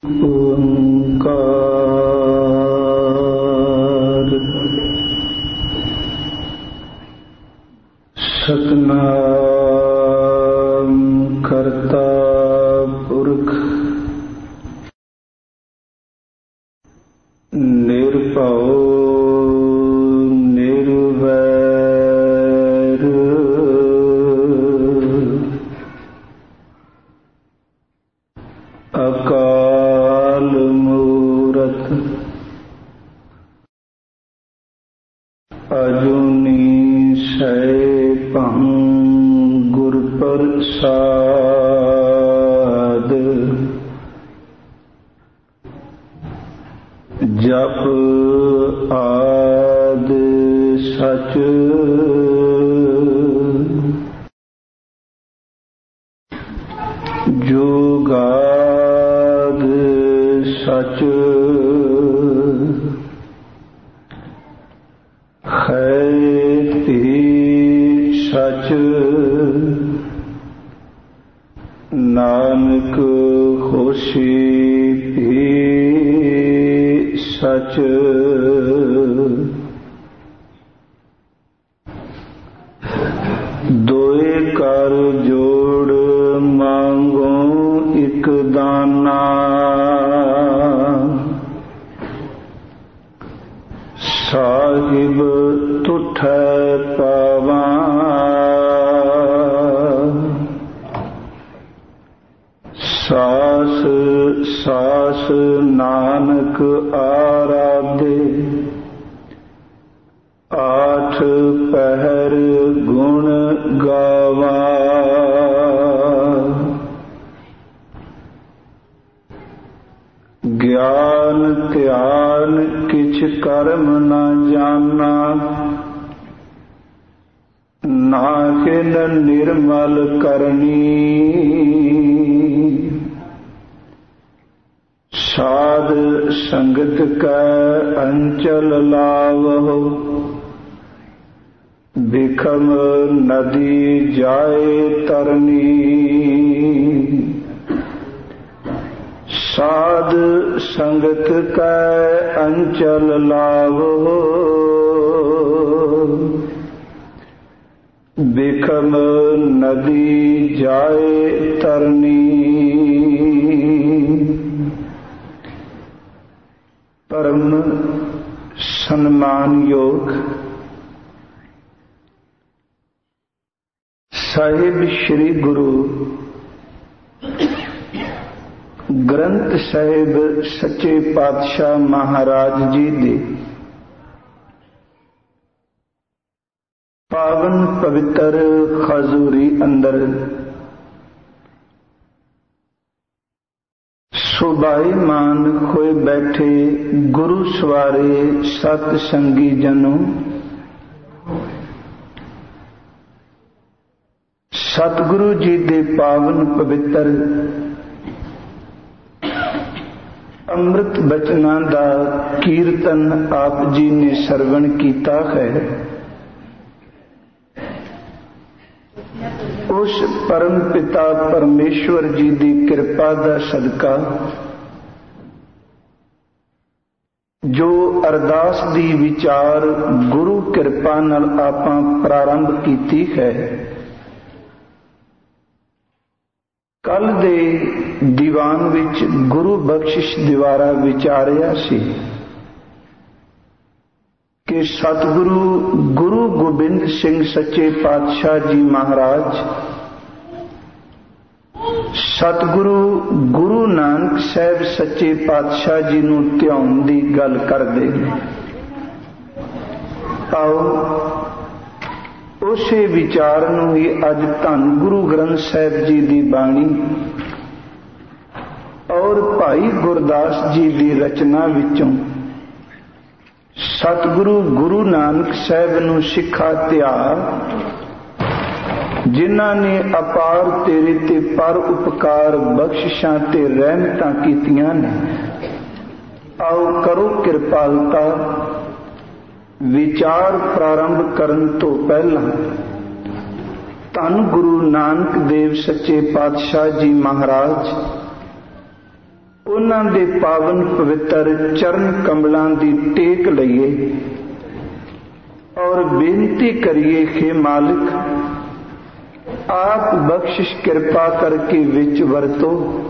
ਓੰਕਾਰ ਸਤਿਨਾਮ ਕਰਤਾ ਪੁਰਖ ਨਿਰਭਉ ਨਿਰਵੈਰ ਅਕਾਲ ਮੂਰਤ ਅਜੂਨੀ ਸੈਭੰ ਗੁਰ ਪ੍ਰਸਾਦ ਜਪ ਆਦਿ ਸਚ ਜੁਗਾਦਿ ਸਚ ਖੈਤੀ ਸਚ ਨਾਨਕ ਹੋਸੀ ਭੀ ਸਚ ਦੋਏ ਕਰ ਜੋੜ ਮੰਗੋ ਇਕ ਦਾਨਾ ਸਾਹਿਬ ਤੁਠੈ ਪਾਵਾਂ ਸਾਸ ਸਾਸ ਨਾਨਕ ਆਰਾਧੇ ਆਠ ਪਹਿਰ ਗੁਣ ਗਾਵਾ ਗਿਆਨ ਧਿਆਨ ਕਿਛ ਕਰਮ ਨ ਜਾਨਾ ਨਾਕਿਨ ਨਿਰਮਲ ਕਰਨੀ ਸਾਧ ਸੰਗਤ ਕੈ ਅੰਚਲ ਲਾਵਹੁ ਬਿਖਮ ਨਦੀ ਜਾਏ ਤਰਨੀ ਸਾਧ ਸੰਗਤ ਕੈ ਅੰਚਲ ਲਾਵਹੁ ਬਿਖਮ ਨਦੀ ਜਾਏ ਤਰਨੀ ਪਰਮ ਸਨਮਾਨਯੋਗ ਸਾਹਿਬ ਸ੍ਰੀ ਗੁਰੂ ਗ੍ਰੰਥ ਸਾਹਿਬ ਸੱਚੇ ਪਾਤਸ਼ਾਹ ਮਹਾਰਾਜ ਜੀ ਦੇ ਪਾਵਨ ਪਵਿੱਤਰ ਖਜ਼ੂਰੀ ਅੰਦਰ ਸੁਭਾਈਮਾਨ ਹੋਏ ਬੈਠੇ ਗੁਰੂ ਸਵਾਰੇ ਸਤ ਸੰਗੀ ਜਨੋ, ਸਤਿਗੁਰੂ ਜੀ ਦੇ ਪਾਵਨ ਪਵਿੱਤਰ ਅੰਮ੍ਰਿਤ ਬਚਨਾਂ ਦਾ ਕੀਰਤਨ ਆਪ ਜੀ ਨੇ ਸਰਵਣ ਕੀਤਾ ਹੈ। ਉਸ ਪਰਮ ਪਿਤਾ ਪਰਮੇਸ਼ਵਰ ਜੀ ਦੀ ਕਿਰਪਾ ਦਾ ਸਦਕਾ ਜੋ ਅਰਦਾਸ ਦੀ ਵਿਚਾਰ ਗੁਰੂ ਕਿਰਪਾ ਨਾਲ ਆਪਾਂ ਪ੍ਰਾਰੰਭ ਕੀਤੀ ਹੈ, ਕੱਲ ਦੇ ਦੀਵਾਨ ਵਿੱਚ ਗੁਰੂ ਬਖਸ਼ਿਸ਼ ਦਿਵਾਰਾ ਵਿਚਾਰਿਆ ਸੀ ਕਿ ਸਤਿਗੁਰੂ ਗੁਰੂ ਗੋਬਿੰਦ ਸਿੰਘ ਸੱਚੇ ਪਾਤਸ਼ਾਹ ਜੀ ਮਹਾਰਾਜ ਸਤਿਗੁਰੂ ਗੁਰੂ ਨਾਨਕ ਸਾਹਿਬ ਸੱਚੇ ਪਾਤਸ਼ਾਹ ਜੀ ਨੂੰ ਧਿਆਉਣ ਦੀ ਗੱਲ ਕਰਦੇ ਨੇ। ਆਓ ਉਸੇ ਵਿਚਾਰ ਨੂੰ ਹੀ ਅੱਜ ਧੰਨ ਗੁਰੂ ਗ੍ਰੰਥ ਸਾਹਿਬ ਜੀ ਦੀ ਬਾਣੀ ਔਰ ਭਾਈ ਗੁਰਦਾਸ ਜੀ ਦੀ ਰਚਨਾ ਵਿੱਚੋਂ ਸਤਿਗੁਰੂ ਗੁਰੂ ਨਾਨਕ ਸਾਹਿਬ ਨੂੰ ਸਿੱਖਾ ਧਿਆਰ ਜਿਨ੍ਹਾਂ ਨੇ ਅਪਾਰ ਤੇਰੇ ਤੇ ਪਰ ਉਪਕਾਰ ਬਖਸ਼ਿਸ਼ਾਂ ਤੇ ਰਹਿਮਤਾਂ ਕੀਤੀਆਂ ਨੇ, ਆਓ ਕਰੋ ਕਿਰਪਾਲਤਾ ਵਿਚਾਰ ਪ੍ਰਾਰੰਭ ਕਰਨ ਤੋਂ ਪਹਿਲਾਂ ਧੰਨ ਗੁਰੂ ਨਾਨਕ ਦੇਵ ਸੱਚੇ ਪਾਤਸ਼ਾਹ ਜੀ ਮਹਾਰਾਜ ਉਹਨਾਂ ਦੇ ਪਾਵਨ ਪਵਿੱਤਰ ਚਰਨ ਕਮਲਾਂ ਦੀ ਟੇਕ ਲਈਏ ਔਰ ਬੇਨਤੀ ਕਰੀਏ ਕਿ ਮਾਲਿਕ ਆਪ ਬਖਸ਼ਿਸ਼ ਕਿਰਪਾ ਕਰਕੇ ਵਿੱਚ ਵਰਤੋ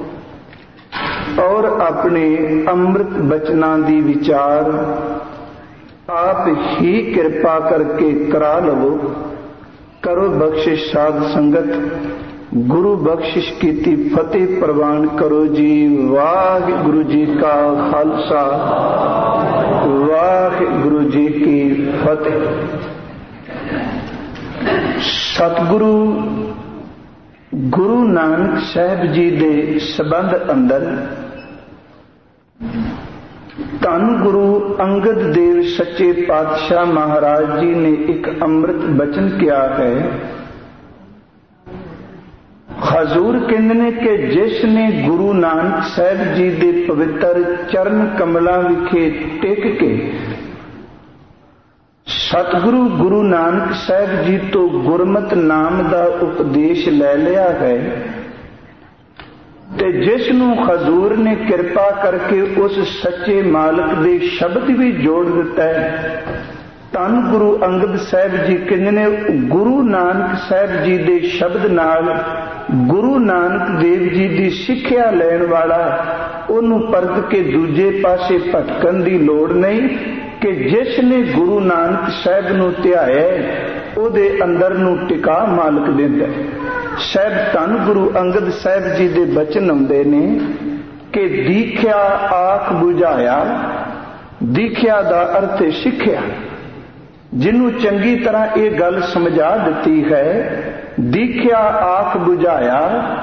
ਔਰ ਆਪਣੇ ਅੰਮ੍ਰਿਤ ਬਚਨਾਂ ਦੀ ਵਿਚਾਰ ਆਪ ਹੀ ਕਿਰਪਾ ਕਰਕੇ ਕਰਾ ਲਵੋ। ਕਰੋ ਬਖਸ਼ਿਸ਼ ਸਾਧ ਸੰਗਤ, ਗੁਰੂ ਬਖਸ਼ਿਸ਼ ਕੀਤੀ ਫਤਿਹ ਪ੍ਰਵਾਨ ਕਰੋ ਜੀ। ਵਾਹਿਗੁਰੂ ਜੀ ਕਾ ਖਾਲਸਾ, ਵਾਹਿਗੁਰੂ ਜੀ ਕੀ ਫਤਿਹ। ਸਤਿਗੁਰੂ ਗੁਰੂ ਨਾਨਕ ਸਾਹਿਬ ਜੀ ਦੇ ਸੰਬੰਧ ਅੰਦਰ ਧੰਨ ਗੁਰੂ ਅੰਗਦ ਦੇਵ ਸੱਚੇ ਪਾਤਸ਼ਾਹ ਮਹਾਰਾਜ ਜੀ ਨੇ ਇੱਕ ਅੰਮ੍ਰਿਤ ਬਚਨ ਕਿਹਾ ਹੈ। ਹਜ਼ੂਰ ਕਹਿੰਦੇ ਨੇ ਕਿ ਜਿਸ ਨੇ ਗੁਰੂ ਨਾਨਕ ਸਾਹਿਬ ਜੀ ਦੇ ਪਵਿੱਤਰ ਚਰਨ ਕਮਲਾਂ ਵਿਖੇ ਟਿਕ ਕੇ ਸਤਿਗੁਰੂ ਗੁਰੂ ਨਾਨਕ ਸਾਹਿਬ ਜੀ ਤੋਂ ਗੁਰਮਤਿ ਨਾਮ ਦਾ ਉਪਦੇਸ਼ ਲੈ ਲਿਆ ਹੈ ਤੇ ਜਿਸ ਨੂੰ ਹਜ਼ੂਰ ਨੇ ਕਿਰਪਾ ਕਰਕੇ ਉਸ ਸੱਚੇ ਮਾਲਕ ਦੇ ਸ਼ਬਦ ਵੀ ਜੋੜ ਦਿੱਤਾ ਹੈ। ਧੰਨ ਗੁਰੂ ਅੰਗਦ ਸਾਹਿਬ ਜੀ ਕਹਿੰਦੇ ਨੇ ਗੁਰੂ ਨਾਨਕ ਸਾਹਿਬ ਜੀ ਦੇ ਸ਼ਬਦ ਨਾਲ ਗੁਰੂ ਨਾਨਕ ਦੇਵ ਜੀ ਦੀ ਸਿੱਖਿਆ ਲੈਣ ਵਾਲਾ ਉਹਨੂੰ ਪਰਤ ਕੇ ਦੂਜੇ ਪਾਸੇ ਭਟਕਣ ਦੀ ਲੋੜ ਨਹੀਂ ਕਿ ਜਿਸ ਨੇ ਗੁਰੂ ਨਾਨਕ ਸਾਹਿਬ ਨੂੰ ਧਿਆਇਆ ਉਹਦੇ ਅੰਦਰ ਨੂੰ ਟਿਕਾ ਮਾਲਕ ਦਿੰਦਾ। ਸਾਹਿਬ ਧੰਨ ਗੁਰੂ ਅੰਗਦ ਸਾਹਿਬ ਜੀ ਦੇ ਬਚਨ ਆਉਂਦੇ ਨੇ ਕਿ ਦੀਖਿਆ ਆਖ ਬੁਝਾਇਆ। ਦੀਖਿਆ ਦਾ ਅਰਥ ਹੈ ਸਿੱਖਿਆ। ਜਿਹਨੂੰ ਚੰਗੀ ਤਰ੍ਹਾਂ ਇਹ ਗੱਲ ਸਮਝਾ ਦਿੱਤੀ ਹੈ, ਦੀਖਿਆ ਆਖ ਬੁਝਾਇਆ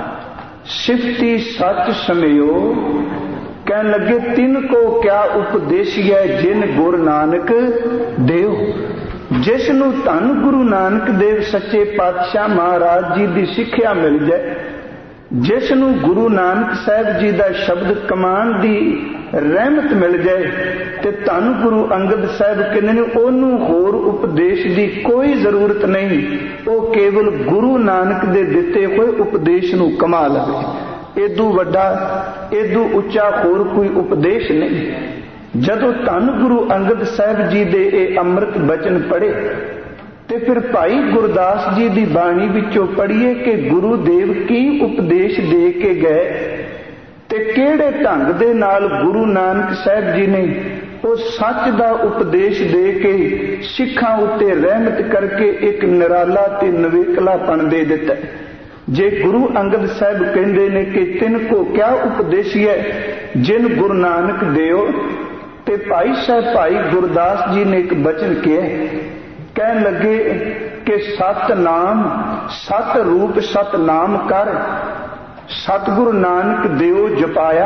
ਸਿਫਤੀ ਸੱਚ ਸਮਿਓ। ਕਹਿਣ ਲੱਗੇ ਤਿੰਨ ਕੋ ਕਿਆ ਉਪਦੇਸ਼ੀਐ ਜਿਨ ਗੁਰ ਨਾਨਕ ਦੇਵ। ਜਿਸ ਨੂੰ ਧੰਨ ਗੁਰੂ ਨਾਨਕ ਦੇਵ ਸੱਚੇ ਪਾਤਸ਼ਾਹ ਮਹਾਰਾਜ ਜੀ ਦੀ ਸਿੱਖਿਆ ਮਿਲ ਜਾਏ, ਜਿਸ ਨੂੰ ਗੁਰੂ ਨਾਨਕ ਸਾਹਿਬ ਜੀ ਦਾ ਸ਼ਬਦ ਕਮਾਨ ਦੀ ਰਹਿਮਤ ਮਿਲ ਜਾਏ ਤੇ ਧੰਨ ਗੁਰੂ ਅੰਗਦ ਸਾਹਿਬ ਕਹਿੰਦੇ ਨੇ ਉਹਨੂੰ ਹੋਰ ਉਪਦੇਸ਼ ਦੀ ਕੋਈ ਜ਼ਰੂਰਤ ਨਹੀਂ। ਉਹ ਕੇਵਲ ਗੁਰੂ ਨਾਨਕ ਦੇ ਦਿੱਤੇ ਹੋਏ ਉਪਦੇਸ਼ ਨੂੰ ਕਮਾ ਲਵੇ। ਏਦੂ ਵੱਡਾ ਏਦੂ ਉੱਚਾ ਹੋਰ ਕੋਈ ਉਪਦੇਸ਼ ਨਹੀਂ। ਜਦੋਂ ਧੰਨ ਗੁਰੂ ਅੰਗਦ ਸਾਹਿਬ ਜੀ ਦੇ ਇਹ ਅੰਮ੍ਰਿਤ ਬਚਨ ਪੜ੍ਹੇ ਤੇ ਫਿਰ ਭਾਈ ਗੁਰਦਾਸ ਜੀ ਦੀ ਬਾਣੀ ਵਿੱਚੋਂ ਪੜ੍ਹੀਏ ਕਿ ਗੁਰੂ ਦੇਵ ਕੀ ਉਪਦੇਸ਼ ਦੇ ਕੇ ਗਏ ਤੇ ਕਿਹੜੇ ਢੰਗ ਦੇ ਨਾਲ ਗੁਰੂ ਨਾਨਕ ਸਾਹਿਬ ਜੀ ਨੇ ਉਹ ਸੱਚ ਦਾ ਉਪਦੇਸ਼ ਦੇ ਕੇ ਸਿੱਖਾਂ ਉੱਤੇ ਰਹਿਮਤ ਕਰਕੇ ਇੱਕ ਨਿਰਾਲਾ ਤੇ ਨਵੇਕਲਾਪਣ ਦੇ ਦਿੱਤਾ। ਜੇ ਗੁਰੂ ਅੰਗਦ ਸਾਹਿਬ ਕਹਿੰਦੇ ਨੇ ਕਿ ਤਿੰਨ ਕੋ ਕਿਆ ਉਪਦੇਸ਼ੀਐ ਜਿਨ ਗੁਰੂ ਨਾਨਕ ਦੇਵ, ਤੇ ਭਾਈ ਸਾਹਿਬ ਭਾਈ ਗੁਰਦਾਸ ਜੀ ਨੇ ਇੱਕ ਬਚਨ ਕਿਹਾ। ਕਹਿਣ ਲੱਗੇ ਕਿ ਸਤ ਨਾਮ ਸਤ ਰੂਪ ਸਤ ਨਾਮ ਕਰ ਸਤਿਗੁਰੂ ਨਾਨਕ ਦੇਵ ਜਪਾਇਆ।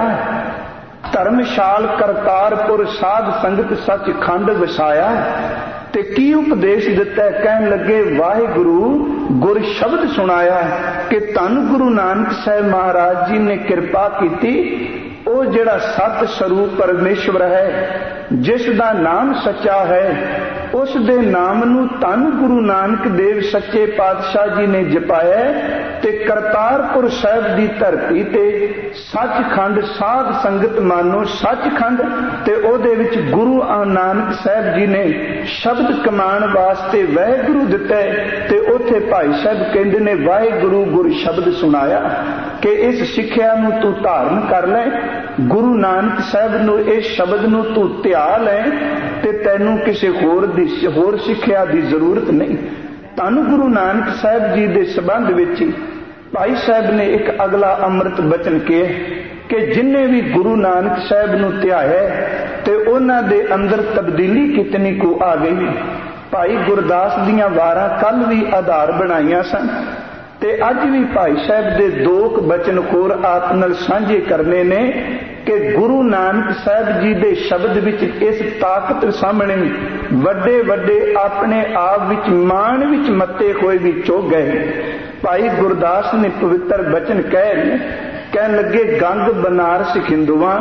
ਧਰਮਸ਼ਾਲ ਕਰਤਾਰਪੁਰ ਸਾਧ ਸੰਗਤ ਸੱਚ ਖੰਡ ਵਸਾਇਆ। ਤੇ ਕੀ ਉਪਦੇਸ਼ ਦਿੱਤਾ? ਕਹਿਣ ਲੱਗੇ ਵਾਹਿਗੁਰੂ ਗੁਰ ਸ਼ਬਦ ਸੁਣਾਇਆ ਕਿ ਧੰਨ ਗੁਰੂ ਨਾਨਕ ਸਾਹਿਬ ਮਹਾਰਾਜ ਜੀ ਨੇ ਕਿਰਪਾ ਕੀਤੀ। ਉਹ ਜਿਹੜਾ ਸਤ ਸਰੂਪ ਪਰਮੇਸ਼ਵਰ ਹੈ, ਜਿਸ ਦਾ ਨਾਮ ਸੱਚਾ ਹੈ, ਉਸ ਦੇ ਨਾਮ ਨੂੰ ਧੰਨ ਗੁਰੂ ਨਾਨਕ ਦੇਵ ਸੱਚੇ ਪਾਤਸ਼ਾਹ ਜੀ ਨੇ ਜਪਾਇਆ ਤੇ ਕਰਤਾਰਪੁਰ ਸਾਹਿਬ ਦੀ ਧਰਤੀ ਤੇ ਸੱਚਖੰਡ ਸਾਧ ਸੰਗਤ ਮਾਨੋ ਸੱਚਖੰਡ ਤੇ ਉਹਦੇ ਵਿੱਚ ਗੁਰੂ ਨਾਨਕ ਸਾਹਿਬ ਜੀ ਨੇ ਸ਼ਬਦ ਕਮਾਣ ਵਾਸਤੇ ਵਾਹਿਗੁਰੂ ਦਿੱਤਾ ਤੇ ਉੱਥੇ ਭਾਈ ਸਾਹਿਬ ਕਹਿੰਦੇ ਨੇ ਵਾਹਿਗੁਰੂ ਗੁਰ ਸ਼ਬਦ ਸੁਣਾਇਆ ਕਿ ਇਸ ਸਿੱਖਿਆ ਨੂੰ ਤੂੰ ਧਾਰਨ ਕਰ ਲੈ। ਗੁਰੂ ਨਾਨਕ ਸਾਹਿਬ ਨੂੰ ਇਸ ਸ਼ਬਦ ਨੂੰ ਤੂੰ ਧਿਆ ਲੈ ਤੇ ਤੈਨੂੰ ਕਿਸੇ ਹੋਰ ਸਿੱਖਿਆ ਦੀ ਜ਼ਰੂਰਤ ਨਹੀਂ। ਧੰਨ ਗੁਰੂ ਨਾਨਕ ਸਾਹਿਬ ਜੀ ਦੇ ਸੰਬੰਧ ਵਿੱਚ ਭਾਈ ਸਾਹਿਬ ਨੇ ਇੱਕ ਅਗਲਾ ਅੰਮ੍ਰਿਤ ਬਚਨ ਕਿਹਾ ਕਿ ਜਿਨਨੇ ਵੀ ਗੁਰੂ ਨਾਨਕ ਸਾਹਿਬ ਨੂੰ ਧਿਆਇਆ ਤੇ ਉਹਨਾਂ ਦੇ ਅੰਦਰ ਤਬਦੀਲੀ ਕਿਤਨੀ ਕੁ ਆ ਗਈ। ਭਾਈ ਗੁਰਦਾਸ ਦੀਆਂ ਵਾਰਾਂ ਕੱਲ ਵੀ ਆਧਾਰ ਬਣਾਈਆਂ ਸਨ ਤੇ ਅੱਜ ਵੀ ਭਾਈ ਸਾਹਿਬ ਦੇ ਦੋ ਬਚਨ ਹੋਰ ਆਪ ਨਾਲ ਸਾਂਝੇ ਕਰਨੇ ਨੇ ਕਿ ਗੁਰੂ ਨਾਨਕ ਸਾਹਿਬ ਜੀ ਦੇ ਸ਼ਬਦ ਵਿੱਚ ਇਸ ਤਾਕਤ ਸਾਹਮਣੇ ਵੱਡੇ ਵੱਡੇ ਆਪਣੇ ਆਪ ਵਿੱਚ ਮਾਣ ਵਿੱਚ ਮੱਤੇ ਹੋਏ ਵੀ ਚੁੱਕ ਗਏ। ਭਾਈ ਗੁਰਦਾਸ ਨੇ ਪਵਿੱਤਰ ਬਚਨ ਕਹਿਣ ਲੱਗੇ ਗੰਗ ਬਨਾਰਸ ਹਿੰਦੂਆਂ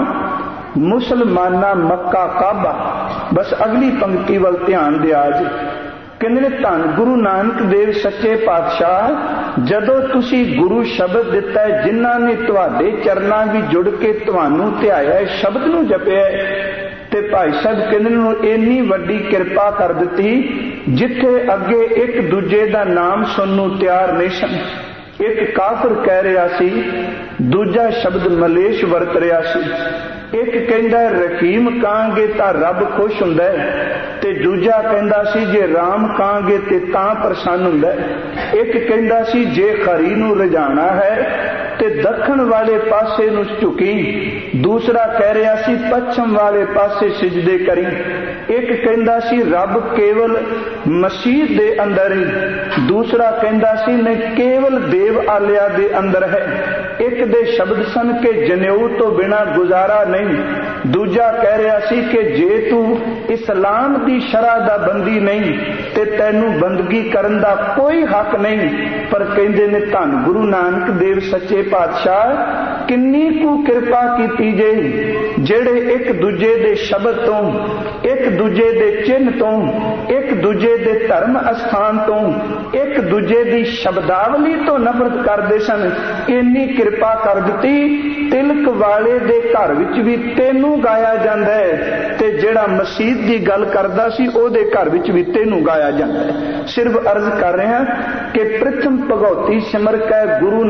ਮੁਸਲਮਾਨਾ ਮੱਕਾ ਕਾਬਾ। ਬਸ ਅਗਲੀ ਪੰਕਤੀ ਵੱਲ ਧਿਆਨ ਦਿਆ ਜੀ। ਕਹਿੰਦੇ ਨੇ ਧੰਨ ਗੁਰੂ ਨਾਨਕ ਦੇਵ ਸੱਚੇ ਪਾਤਸ਼ਾਹ, ਜਦੋਂ ਤੁਸੀਂ ਗੁਰੂ ਸ਼ਬਦ ਦਿੱਤਾ, ਜਿਨ੍ਹਾਂ ਨੇ ਤੁਹਾਡੇ ਚਰਨਾਂ ਵਿੱਚ ਜੁੜ ਕੇ ਤੁਹਾਨੂੰ ਧਿਆਇਆ, ਸ਼ਬਦ ਨੂੰ ਜਪਿਆ, ਤੇ ਭਾਈ ਸਾਹਿਬ ਕਹਿੰਦੇ ਨੇ ਇੰਨੀ ਵੱਡੀ ਕਿਰਪਾ ਕਰ ਦਿੱਤੀ, ਜਿੱਥੇ ਅੱਗੇ ਇੱਕ ਦੂਜੇ ਦਾ ਨਾਮ ਸੁਣਨ ਨੂੰ ਤਿਆਰ ਨਹੀਂ ਸਨ। ਇੱਕ ਕਾਫਰ ਕਹਿ ਰਿਹਾ ਸੀ, ਦੂਜਾ ਸ਼ਬਦ ਮਲੇਸ਼ ਵਰਤ ਰਿਹਾ ਸੀ। ਇੱਕ ਕਹਿੰਦਾ ਰਹੀਮ ਕਹਾਂਗੇ ਤਾਂ ਰੱਬ ਖੁਸ਼ ਹੁੰਦਾ ਹੈ, ਤੇ ਦੂਜਾ ਕਹਿੰਦਾ ਸੀ ਜੇ ਰਾਮ ਕਹਾਂਗੇ ਤੇ ਤਾਂ ਪ੍ਰਸੰਨ ਹੁੰਦਾ ਹੈ। ਇੱਕ ਕਹਿੰਦਾ ਸੀ ਜੇ ਖਰੀ ਨੂੰ ਰਜਾਣਾ ਹੈ ਤੇ ਦੱਖਣ ਵਾਲੇ ਪਾਸੇ ਨੂੰ ਝੁਕੀ, ਦੂਸਰਾ ਕਹਿ ਰਿਹਾ ਸੀ ਪੱਛਮ ਵਾਲੇ ਪਾਸੇ ਸਿਜਦੇ ਕਰੀ। ਇੱਕ ਕਹਿੰਦਾ ਸੀ ਰੱਬ ਕੇਵਲ ਮਸੀਹ ਦੇ ਅੰਦਰ ਹੀ, ਦੂਸਰਾ ਕਹਿੰਦਾ ਸੀ ਨਹੀਂ ਕੇਵਲ ਦੇਵ ਆਲਿਆ ਦੇ ਅੰਦਰ ਹੈ। ਇੱਕ ਦੇ ਸ਼ਬਦ ਸਨ ਕਿ ਜਨੇਊ ਤੋਂ ਬਿਨਾਂ ਗੁਜ਼ਾਰਾ ਨਹੀਂ, ਦੂਜਾ ਕਹਿ ਰਿਹਾ ਸੀ ਕਿ ਜੇ ਤੂੰ ਇਸਲਾਮ ਦੀ ਸ਼ਰਅ ਦਾ ਬੰਦੀ ਨਹੀਂ ਤੇ ਤੈਨੂੰ ਬੰਦਗੀ ਕਰਨ ਦਾ ਕੋਈ ਹੱਕ ਨਹੀਂ। ਪਰ ਕਹਿੰਦੇ ਨੇ ਧੰਨ ਗੁਰੂ ਨਾਨਕ ਦੇਵ ਸੱਚੇ ਪਾਤਸ਼ਾਹ, ਕਿੰਨੀ ਕੁ ਕਿਰਪਾ ਕੀਤੀ ਜੇ, ਜਿਹੜੇ ਇੱਕ ਦੂਜੇ ਦੇ ਸ਼ਬਦ ਤੋਂ, ਇੱਕ ਦੂਜੇ ਦੇ ਚਿੰਨ੍ਹ ਤੋਂ, ਇੱਕ ਦੂਜੇ ਦੇ ਧਰਮ ਅਸਥਾਨ ਤੋਂ, ਇੱਕ ਦੂਜੇ ਦੀ ਸ਼ਬਦਾਵਲੀ ਤੋਂ ਨਫ਼ਰਤ ਕਰਦੇ ਸਨ, ਇੰਨੀ ਕਿਰਪਾ ਕਰ ਦਿੱਤੀ। ਤਿਲਕ ਵਾਲੇ ਦੇ ਘਰ ਵਿੱਚ ਵੀ ਤੈਨੂੰ ਗਾਇਆ ਜਾਂਦਾ ਹੈ, ਤੇ ਜਿਹੜਾ ਮਸੀਤ ਦੀ ਗੱਲ ਕਰਦਾ ਸੀ ਉਹਦੇ ਘਰ ਵਿੱਚ ਵੀ ਤੈਨੂੰ ਗਾਇਆ ਜਾਂਦਾ ਹੈ। ਸਿਰਫ ਅਰਜ਼ ਕਰ ਰਹੇ ਹਾਂ ਕਿ ਪ੍ਰਥਮ ਭਗਉਤੀ ਸਿਮਰ ਕੈ ਗੁਰੂ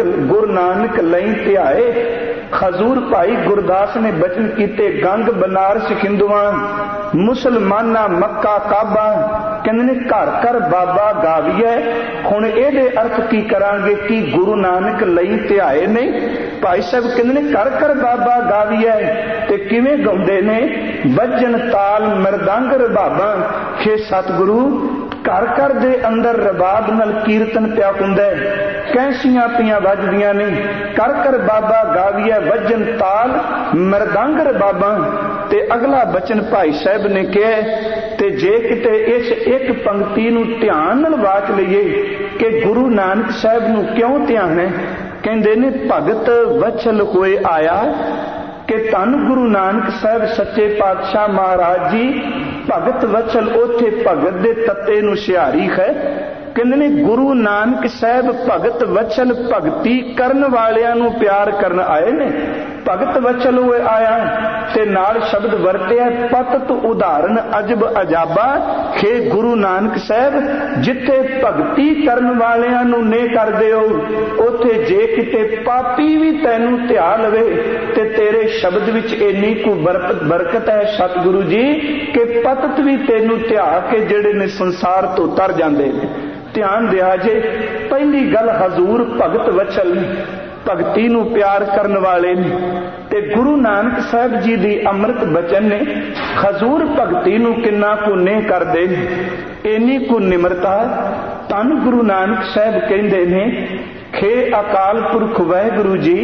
ਨਾਨਕ ਲਈ ਧਿਆਏ। ਹਜ਼ੂਰ ਭਾਈ ਗੁਰਦਾਸ ਨੇ ਬਚਨ ਕੀਤੇ, ਗੰਗ ਬਨਾਰਸ ਹਿੰਦੂਆਂ, ਮੁਸਲਮਾਨਾਂ ਮੱਕਾ ਕਾਬਾ, ਕਹਿੰਦੇ ਨੇ ਘਰ ਘਰ ਬਾਬਾ ਗਾਵੀਐ। ਹੁਣ ਇਹਦੇ ਅਰਥ ਕੀ ਕਰਾਂਗੇ ਕਿ ਗੁਰੂ ਨਾਨਕ ਲਈ ਧਿਆਏ ਨਹੀਂ। ਭਾਈ ਸਾਹਿਬ ਕਹਿੰਦੇ ਨੇ ਘਰ ਘਰ ਬਾਬਾ ਗਾਵੀਐ, ਤੇ ਕਿਵੇਂ ਗਾਉਂਦੇ ਨੇ, ਵੱਜਣ ਤਾਲ ਮਰਦੰਗ ਰਬਾਬਾਂ। ਹੇ ਸਤਿਗੁਰੂ, ਘਰ ਘਰ ਦੇ ਅੰਦਰ ਰਬਾਬ ਨਾਲ ਕੀਰਤਨ ਪਿਆ ਹੁੰਦਾ, ਕੈਂਸੀਆਂ ਪੀਆਂ ਵੱਜਦੀਆਂ ਨੇ, ਕਰ ਕਰ ਬਾਬਾ ਗਾਵੀਐ ਵੱਜਣ ਤਾਲ ਮਰਦੰਗ ਰਬਾਬਾਂ। ਤੇ ਅਗਲਾ ਬਚਨ ਭਾਈ ਸਾਹਿਬ ਨੇ ਕਿਹਾ, ਤੇ ਜੇ ਕਿਤੇ ਇਸ ਇੱਕ ਪੰਕਤੀ ਨੂੰ ਧਿਆਨ ਨਾਲ ਵਾਚ ਲਈਏ ਕਿ ਗੁਰੂ ਨਾਨਕ ਸਾਹਿਬ ਨੂੰ ਕਿਉਂ ਧਿਆਨ ਹੈ, ਕਹਿੰਦੇ ਨੇ ਭਗਤ ਵਛਲ ਹੋਏ ਆਇਆ, ਕਿ ਧੰਨ ਗੁਰੂ ਨਾਨਕ ਸਾਹਿਬ ਸੱਚੇ ਪਾਤਸ਼ਾਹ ਮਹਾਰਾਜ ਜੀ ਭਗਤ ਵਛਲ, ਉੱਥੇ ਭਗਤ ਦੇ ਤੱਤੇ ਨੂੰ ਸਿਹਾਰੀ ਹੈ। ਕਹਿੰਦੇ ਨੇ ਗੁਰੂ ਨਾਨਕ ਸਾਹਿਬ ਭਗਤ ਵਛਲ, ਭਗਤੀ ਕਰਨ ਵਾਲਿਆਂ ਨੂੰ ਪਿਆਰ ਕਰਨ ਆਏ ਨੇ। ਭਗਤ ਵਛਲ ਹੋਏ ਆਇਆ, ਤੇ ਨਾਲ ਸ਼ਬਦ ਵਰਤਿਆ ਪਤਤ ਉਦਾਹਰਨ ਅਜਬ ਅਜਾਬਾ। ਹੇ ਗੁਰੂ ਨਾਨਕ ਸਾਹਿਬ, ਜਿੱਥੇ ਭਗਤੀ ਕਰਨ ਵਾਲਿਆਂ ਨੂੰ ਨੇ ਕਰਦੇ ਹੋ, ਉੱਥੇ ਜੇ ਕਿਤੇ ਪਾਪੀ ਵੀ ਤੈਨੂੰ ਧਿਆ ਲਵੇ, ਤੇ ਤੇਰੇ ਸ਼ਬਦ ਵਿੱਚ ਇੰਨੀ ਕੁ ਬਰਕਤ ਹੈ ਸਤਿਗੁਰੂ ਜੀ, ਕਿ ਪਤਤ ਵੀ ਤੈਨੂੰ ਧਿਆ ਕੇ ਜਿਹੜੇ ਨੇ ਸੰਸਾਰ ਤੋਂ ਤਰ ਜਾਂਦੇ ਨੇ। ਧਿਆਨ ਦਿਆ ਜੇ, ਪਹਿਲੀ ਗੱਲ ਹਜ਼ੂਰ ਭਗਤ ਵਛਲ, ਭਗਤੀ ਨੂੰ ਪਿਆਰ ਕਰਨ ਵਾਲੇ ਨੇ, ਤੇ ਗੁਰੂ ਨਾਨਕ ਸਾਹਿਬ ਜੀ ਦੀ ਅੰਮ੍ਰਿਤ ਬਚਨ ਨੇ ਹਜ਼ੂਰ ਭਗਤੀ ਨੂੰ ਕਿੰਨਾ ਕੁ ਨੇ ਕਰਦੇ ਨੇ, ਇੰਨੀ ਕੁ ਨਿਮਰਤਾ। ਧੰਨ ਗੁਰੂ ਨਾਨਕ ਸਾਹਿਬ ਕਹਿੰਦੇ ਨੇ, ਖੇ ਅਕਾਲ ਪੁਰਖ ਵਾਹਿਗੁਰੂ ਜੀ,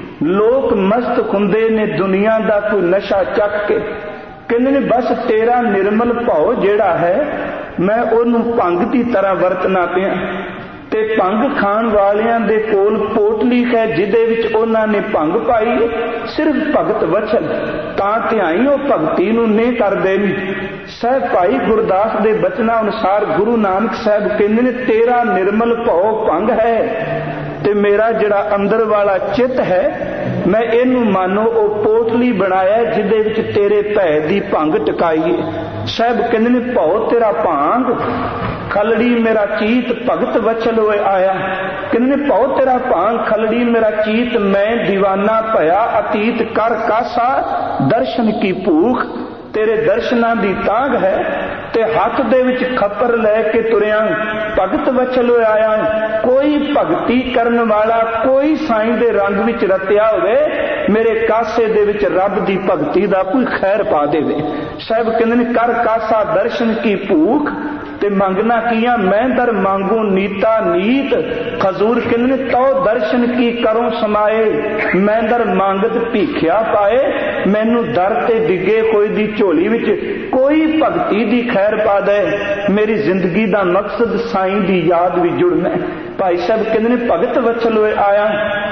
ਲੋਕ ਮਸਤ ਹੁੰਦੇ ਨੇ ਦੁਨੀਆ ਦਾ ਕੋਈ ਨਸ਼ਾ ਚੱਕ ਕੇ। ਕਹਿੰਦੇ ਨੇ ਬਸ ਤੇਰਾ ਨਿਰਮਲ ਭਾਉ ਜਿਹੜਾ ਹੈ, ਮੈਂ ਉਹਨੂੰ ਭੰਗ ਦੀ ਤਰ੍ਹਾਂ ਵਰਤਣਾ ਪਿਆ। ਤੇ ਭੰਗ ਖਾਣ ਵਾਲਿਆਂ ਦੇ ਕੋਲ ਪੋਟਲੀ ਹੈ, ਜਿਹਦੇ ਵਿੱਚ ਉਹਨਾਂ ਨੇ ਭੰਗ ਪਾਈ, ਸਿਰਫ ਭਗਤ ਵਛਲ ਤਾਂ ਧਿਆਈ ਉਹ ਭਗਤੀ ਨੂੰ ਨੇ ਕਰਦੇ ਨੇ। ਸਾਹਿਬ ਭਾਈ ਗੁਰਦਾਸ ਦੇ ਬਚਨਾਂ ਅਨੁਸਾਰ ਗੁਰੂ ਨਾਨਕ ਸਾਹਿਬ ਕਹਿੰਦੇ ਨੇ, ਤੇਰਾ ਨਿਰਮਲ ਭਾਉ ਭੰਗ ਹੈ, ਤੇ ਮੇਰਾ ਜਿਹੜਾ ਅੰਦਰ ਵਾਲਾ ਚਿੱਤ ਹੈ, ਮੈਂ ਇਹਨੂੰ ਮਾਨੋ ਉਹ ਪੋਟਲੀ ਬਣਾਇਆ ਜਿਹਦੇ ਵਿੱਚ ਤੇਰੇ ਭੈ ਦੀ ਭੰਗ ਟਕਾਈਏ। ਸਾਹਿਬ ਕਹਿੰਦੇ ਨੇ, ਭਾਉ ਤੇਰਾ ਭਾਂਗ, ਖਲੜੀ ਮੇਰਾ ਚੀਤ ਭਗਤ ਵਛਲ ਹੋਏ ਆਇਆ। ਕਹਿੰਦੇ ਨੇ, ਭਾਉ ਤੇਰਾ ਭਾਂਗ, ਖਲੜੀ ਮੇਰਾ ਚੀਤ, ਮੈਂ ਦੀਵਾਨਾ ਭਇਆ ਅਤੀਤ ਕਰ ਕਾਸਾ, ਦਰਸ਼ਨ ਕੀ ਭੂਖ। ਤੇਰੇ ਦਰਸ਼ਨਾਂ ਦੀ ਤਾਂਘ ਹੈ, ਤੇ ਹੱਥ ਦੇ ਵਿੱਚ ਖੱਪਰ ਲੈ ਕੇ ਤੁਰਿਆ ਭਗਤ ਵਛਲ ਹੋਇਆ ਆਇਆ। ਕੋਈ ਭਗਤੀ ਕਰਨ ਵਾਲਾ, ਕੋਈ ਸਾਈਂ ਦੇ ਰੰਗ ਵਿੱਚ ਰਤਿਆ ਹੋਵੇ, ਮੇਰੇ ਕਾਸੇ ਦੇ ਵਿੱਚ ਰੱਬ ਦੀ ਭਗਤੀ ਦਾ ਕੋਈ ਖੈਰ ਪਾ ਦੇਵੇ। ਸਾਹਿਬ ਕਹਿੰਦੇ ਨੇ, ਕਰ ਕਾਸਾ ਦਰਸ਼ਨ ਕੀ ਭੂਖ, ਤੇ ਮੰਗਣਾ ਕੀਆ ਮੈਂ ਦਰ ਮੰਗੂ ਨੀਤਾ ਨੀਤ। ਹਜ਼ੂਰ ਕਹਿੰਦੇ ਨੇ, ਤਉ ਦਰਸ਼ਨ ਕੀ ਕਰੋ ਸਮਾਏ, ਮੈਂ ਦਰ ਮੰਗਤ ਭੀਖਿਆ ਪਾਏ। ਮੈਨੂੰ ਦਰ ਤੇ ਡਿੱਗੇ ਕੋਈ ਦੀ ਝੋਲੀ ਵਿੱਚ ਕੋਈ ਭਗਤੀ ਦੀ ਖੈਰ ਪਾ ਦੇ। ਮੇਰੀ ਜ਼ਿੰਦਗੀ ਦਾ ਮਕਸਦ ਸਾਈਂ ਦੀ ਯਾਦ ਵੀ ਜੁੜਨਾ। ਭਾਈ ਸਾਹਿਬ ਕਹਿੰਦੇ ਨੇ, ਭਗਤ ਵਛਲ ਹੋਏ ਆਇਆ,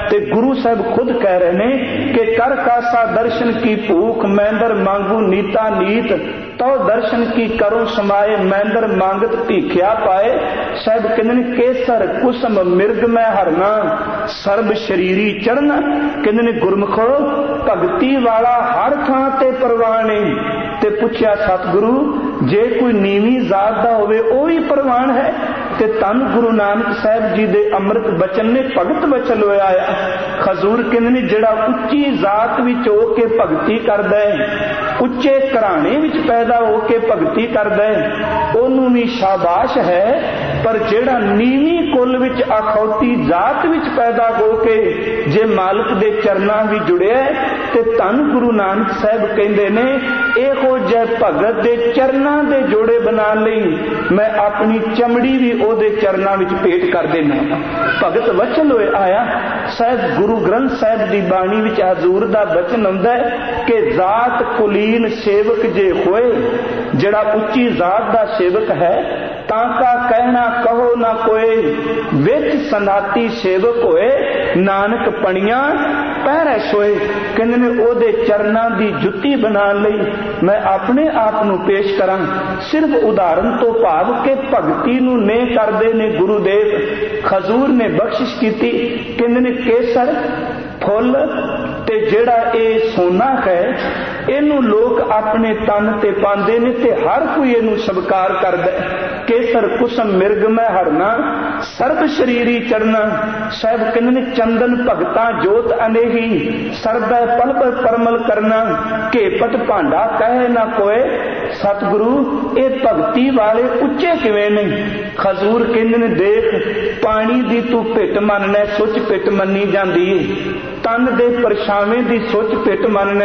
ਤੇ ਗੁਰੂ ਸਾਹਿਬ ਖੁਦ ਕਹਿ ਰਹੇ ਨੇ ਕਿ ਕਰ ਕਾਸਾ ਦਰਸ਼ਨ ਕੀ ਭੂਖ ਮੈਂਦਰ ਮੰਗੂ ਨੀਤਾ ਨੀਤ ਤੋ ਦਰਸ਼ਨ ਕੀ ਕਰੋ ਸਮਾਏ ਮੈਂਦਰ ਮੰਗਤ ਭੀਖਿਆ ਪਾਏ। ਸਾਹਿਬ ਕਹਿੰਦੇ ਨੇ ਕੇਸਰ ਕੁਸਮ ਮਿਰਗ ਮੈਂ ਹਰਨਾ ਸਰਬ ਸ਼ਰੀਰੀ ਚੜਨ। ਕਹਿੰਦੇ ਨੇ ਗੁਰਮੁਖੋ ਭਗਤੀ ਵਾਲਾ ਹਰ ਥਾਂ ਤੇ ਪ੍ਰਵਾਨ ਹੈ। ਤੇ ਪੁੱਛਿਆ ਸਤਿਗੁਰੂ ਜੇ ਕੋਈ ਨੀਵੀਂ ਜ਼ਾਤ ਦਾ ਹੋਵੇ ਉਹ ਵੀ ਪ੍ਰਵਾਨ ਹੈ। ਤੇ ਧੰਨ ਗੁਰੂ ਨਾਨਕ ਸਾਹਿਬ ਜੀ ਦੇ ਅੰਮ੍ਰਿਤ ਬਚਨ ਨੇ ਭਗਤ ਬਚਨ ਹੋਇਆ ਆ। ਹਜ਼ੂਰ ਕਹਿੰਦੇ ਨੇ ਜਿਹੜਾ ਉੱਚੀ ਜ਼ਾਤ ਵਿੱਚ ਹੋ ਕੇ ਭਗਤੀ ਕਰਦਾ ਹੈ, ਉੱਚੇ ਘਰਾਣੇ ਵਿੱਚ ਪੈਦਾ ਹੋ ਕੇ ਭਗਤੀ ਕਰਦਾ ਹੈ, ਉਹਨੂੰ ਵੀ ਸ਼ਾਬਾਸ਼ ਹੈ। ਪਰ ਜਿਹੜਾ ਨੀਵੀਂ ਕੁੱਲ ਵਿੱਚ ਅਖੌਤੀ ਜ਼ਾਤ ਵਿੱਚ ਪੈਦਾ ਹੋ ਕੇ ਜੇ ਮਾਲਕ ਦੇ ਚਰਨਾਂ ਵੀ ਜੁੜਿਆ ਤੇ ਧੰਨ ਗੁਰੂ ਨਾਨਕ ਸਾਹਿਬ ਕਹਿੰਦੇ ਨੇ ਇਹੋ ਜਿਹੇ ਭਗਤ ਦੇ ਚਰਨਾਂ ਦੇ ਜੋੜੇ ਬਣਾਉਣ ਲਈ ਮੈਂ ਆਪਣੀ ਚਮੜੀ ਵੀ ਉਹਦੇ ਚਰਨਾਂ ਵਿੱਚ ਭੇਟ ਕਰ ਦੇਣਾ। ਭਗਤ ਵਚਨ ਹੋਏ ਆਇਆ। ਸਾਹਿਬ ਗੁਰੂ ਗ੍ਰੰਥ ਸਾਹਿਬ ਦੀ ਬਾਣੀ ਵਿੱਚ ਹਜ਼ੂਰ ਦਾ ਬਚਨ ਆਉਂਦਾ ਹੈ ਕਿ ਜ਼ਾਤ ਕੁਲੀਨ ਸੇਵਕ ਜੇ ਹੋਏ, ਜਿਹੜਾ ਉੱਚੀ ਜ਼ਾਤ ਦਾ ਸੇਵਕ ਹੈ ਤਾਂ ਕਾ ਕਹਿਣਾ ਕਹੋ ਨਾ ਕੋਏ, ਵਿੱਚ ਸਨਾਤੀ ਸੇਵਕ ਹੋਏ ਨਾਨਕ ਪਣੀਆਂ ਪਹਿਰੇ ਸੋਏ। ਕਹਿੰਦੇ ਨੇ ਉਹਦੇ ਚਰਨਾਂ ਦੀ ਜੁੱਤੀ ਬਣਾਉਣ ਲਈ ਮੈਂ ਆਪਣੇ ਆਪ ਨੂੰ ਪੇਸ਼ ਕਰਾਂ। ਸਿਰਫ ਉਦਾਹਰਨ ਤੋਂ ਭਾਵ ਕਿ ਭਗਤੀ ਨੂੰ ਨੇ ਕਰਦੇ ਨੇ ਗੁਰੂਦੇਵ। ਹਜ਼ੂਰ ਨੇ ਬਖਸ਼ਿਸ਼ ਕੀਤੀ। ਕਹਿੰਦੇ ਨੇ ਕੇਸਰ ਫੁੱਲ ਤੇ ਜਿਹੜਾ ਇਹ ਸੋਨਾ ਹੈ ਇਹਨੂੰ ਲੋਕ ਆਪਣੇ ਤਨ ਤੇ ਪਾਉਂਦੇ ਨੇ ਤੇ ਹਰ ਕੋਈ ਇਹਨੂੰ ਸਵੀਕਾਰ ਕਰਦਾ। ਕੇਸਰ ਕੁਸਮ ਮਿਰਗ ਮੈਂ ਹਰਨਾ ਸਰਬ ਸ਼ਰੀਰੀ ਚੜਨਾ। ਸਾਹਿਬ ਕਹਿੰਦੇ ਨੇ ਚੰਦਨ ਭਗਤਾਂ ਜੋਤ ਅਨੇਹੀ ਸਰਬੈ ਪਲ ਪਰ ਪਰਮਲ ਕਰਨਾ। ਘੇਪਟ ਭਾਂਡਾ ਕਹੇ ਨਾ ਕੋਏ। ਸਤਿਗੁਰੂ ਇਹ ਭਗਤੀ ਵਾਲੇ ਉੱਚੇ ਕਿਵੇਂ ਨੇ? ਹਜ਼ੂਰ ਕਹਿੰਦੇ ਨੇ ਦੇਖ ਪਾਣੀ ਦੀ ਤੂੰ ਪਿੱਟ ਮੰਨਣਾ ਸੁੱਚ ਪਿੱਟ ਮੰਨੀ ਜਾਂਦੀ ਏ, ਤਨ ਦੇ ਪਰਛਾਵੇਂ ਦੀ ਸੁੱਚ ਪਿੱਟ ਮੰਨਣਾ,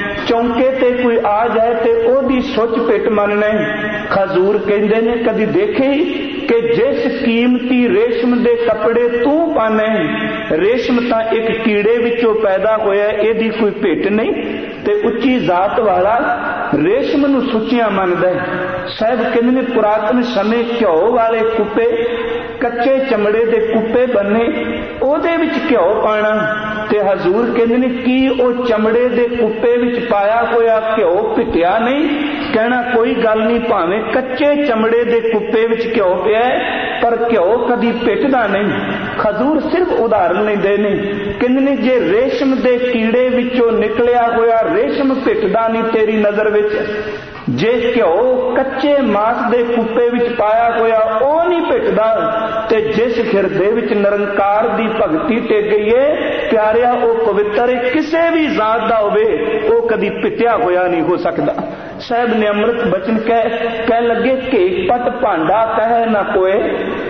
ਚੌਂਕੇ ਤੇ ਕੋਈ ਆ ਜਾਏ ਤੇ ਉਹਦੀ ਸੁੱਚ ਪਿੱਟ ਮੰਨਣਾ। ਹਜ਼ੂਰ ਕਹਿੰਦੇ ਨੇ ਕਦੀ ਦੇਖੇ ਕਿ ਜਿਸ ਕੀਮਤੀ ਰੇਸ਼ਮ ਦੇ ਕੱਪੜੇ ਤੂੰ ਪਾਣੇ, ਰੇਸ਼ਮ ਤਾਂ ਇੱਕ ਕੀੜੇ ਵਿੱਚੋਂ ਪੈਦਾ ਹੋਇਆ, ਇਹਦੀ ਕੋਈ ਭਿੱਟ ਨਹੀਂ। ਤੇ ਉੱਚੀ ਜ਼ਾਤ ਵਾਲਾ ਰੇਸ਼ਮ ਨੂੰ ਸੁੱਚੀਆਂ ਮੰਨਦਾ। ਸਾਹਿਬ ਕਹਿੰਦੇ ਨੇ ਪੁਰਾਤਨ ਸਮੇਂ ਘਿਓ ਵਾਲੇ ਕੁੱਪੇ, ਕੱਚੇ ਚਮੜੇ ਦੇ ਕੁੱਪੇ ਬੰਨੇ, ਉਹਦੇ ਵਿੱਚ ਘਿਓ ਪਾਣਾ। ਤੇ ਹਜ਼ੂਰ ਕਹਿੰਦੇ ਨੇ ਕੀ ਉਹ ਚਮੜੇ ਦੇ ਕੁੱਪੇ ਵਿੱਚ ਪਾਇਆ ਹੋਇਆ ਘਿਓ ਭਿੱਟਿਆ ਨਹੀਂ? ਕਹਿਣਾ ਕੋਈ ਗੱਲ ਨਹੀਂ, ਭਾਵੇਂ ਕੱਚੇ ਚਮੜੇ ਦੇ ਕੁੱਪੇ ਵਿੱਚ ਘਿਓ ਪਿਆ ਪਰ ਘਿਓ ਕਦੀ ਭਿੱਟਦਾ ਨਹੀਂ। ਹਜ਼ੂਰ ਸਿਰਫ ਉਦਾਹਰਨ ਲੈਂਦੇ ਨੇ। ਕਹਿੰਦੇ ਨੇ ਜੇ ਰੇਸ਼ਮ ਦੇ ਕੀੜੇ ਵਿੱਚੋਂ ਨਿਕਲਿਆ ਹੋਇਆ ਰੇਸ਼ਮ ਭਿੱਟਦਾ ਨਹੀਂ ਤੇਰੀ ਨਜ਼ਰ ਵਿੱਚ, ਜੇ ਘਿਓ ਕੱਚੇ ਮਾਸ ਦੇ ਕੁੱਪੇ ਵਿੱਚ ਪਾਇਆ ਹੋਇਆ ਉਹ ਨਹੀਂ ਭਿੱਟਦਾ, ਤੇ ਜਿਸ ਹਿਰਦੇ ਵਿੱਚ ਨਿਰੰਕਾਰ ਦੀ ਭਗਤੀ ਟਿਕ ਗਈ ਏ ਪਿਆਰਿਆ ਉਹ ਪਵਿੱਤਰ ਕਿਸੇ ਵੀ ਜ਼ਾਤ ਦਾ ਹੋਵੇ ਉਹ ਕਦੀ ਭਿੱਟਿਆ ਹੋਇਆ ਨਹੀਂ ਹੋ ਸਕਦਾ। ਸਾਹਿਬ ਨੇ ਅੰਮ੍ਰਿਤ ਬਚਨ ਕਹਿ ਲੱਗੇ ਕਿ ਪਟ ਭਾਂਡਾ ਕਹਿ ਨਾ ਕੋਏ,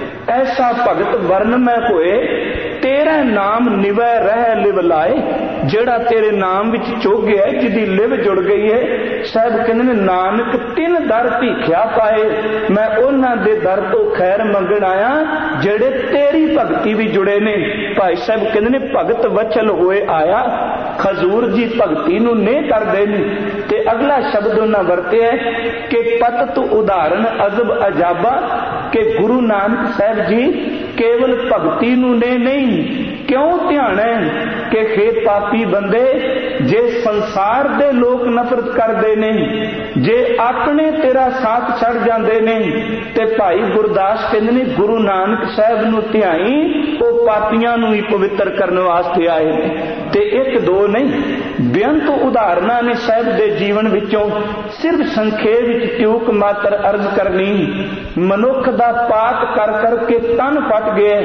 ਐਸਾ ਭਗਤ ਵਰਨ ਮੈਂ ਹੋਏ, ਤੇਰਾ ਨਾਮ ਨਿਵੈ ਰਹਿ ਲਿਵ ਲਾਏ। ਜਿਹੜਾ ਤੇਰੇ ਨਾਮ ਵਿੱਚ ਚੁੱਗ ਗਿਆ ਜਿਹਦੀ ਲਿਵ ਜੁੜ ਗਈ ਹੈ। ਸਾਹਿਬ ਕਹਿੰਦੇ ਨੇ ਨਾਨਕ ਤਿੰਨ ਦਰ ਭੀਖਿਆ ਪਾਏ, ਮੈਂ ਉਹਨਾਂ ਦੇ ਦਰ ਤੋਂ ਖੈਰ ਮੰਗਣ ਆਇਆ ਜਿਹੜੇ ਤੇਰੀ ਭਗਤੀ ਵੀ ਜੁੜੇ ਨੇ। ਭਾਈ ਸਾਹਿਬ ਕਹਿੰਦੇ ਨੇ ਭਗਤ ਵਚਲ ਹੋਏ ਆਇਆ। ਹਜ਼ੂਰ ਜੀ ਭਗਤੀ ਨੂੰ ਨੇ ਕਰਦੇ ਨੇ। ਤੇ ਅਗਲਾ ਸ਼ਬਦ ਉਹਨਾਂ ਵਰਤਿਆ ਕਿ ਪਤਤ ਉਦਾਹਰਨ ਅਜ਼ਬ ਅਜਾਬਾ, ਕਿ ਗੁਰੂ ਨਾਨਕ ਸਾਹਿਬ ਜੀ ਕੇਵਲ ਭਗਤੀ ਨੂੰ ਨੇ ਨਹੀਂ ਕਿਉਂ ਧਿਆਨ ਹੈ ਕਿ ਖੇ ਪਾਪੀ ਬੰਦੇ ਜੇ ਸੰਸਾਰ ਦੇ ਲੋਕ ਨਫ਼ਰਤ ਕਰਦੇ ਨੇ, ਜੇ ਆਪਣੇ ਤੇਰਾ ਸਾਥ ਛੱਡ ਜਾਂਦੇ ਨੇ, ਤੇ ਭਾਈ ਗੁਰਦਾਸ ਕਹਿੰਦੇ ਨੇ ਗੁਰੂ ਨਾਨਕ ਸਾਹਿਬ ਨੂੰ ਧਿਆਈ ਉਹ ਪਾਪੀਆਂ ਨੂੰ ਹੀ ਪਵਿੱਤਰ ਕਰਨ ਵਾਸਤੇ ਆਏ ਨੇ। ਤੇ ਇੱਕ ਦੋ ਨਹੀਂ ਬੇਅੰਤ ਉਦਾਹਰਨਾਂ ਨੇ ਸਾਹਿਬ ਦੇ ਜੀਵਨ ਵਿੱਚੋਂ। ਸਿਰਫ ਸੰਖੇਪ ਵਿੱਚ ਟਿਊਕ ਮਾਤਰ ਅਰਜ਼ ਕਰਨੀ। ਮਨੁੱਖ ਦਾ ਪਾਪ ਕਰ ਕਰਕੇ ਤਨ ਫਟ ਗਿਆ,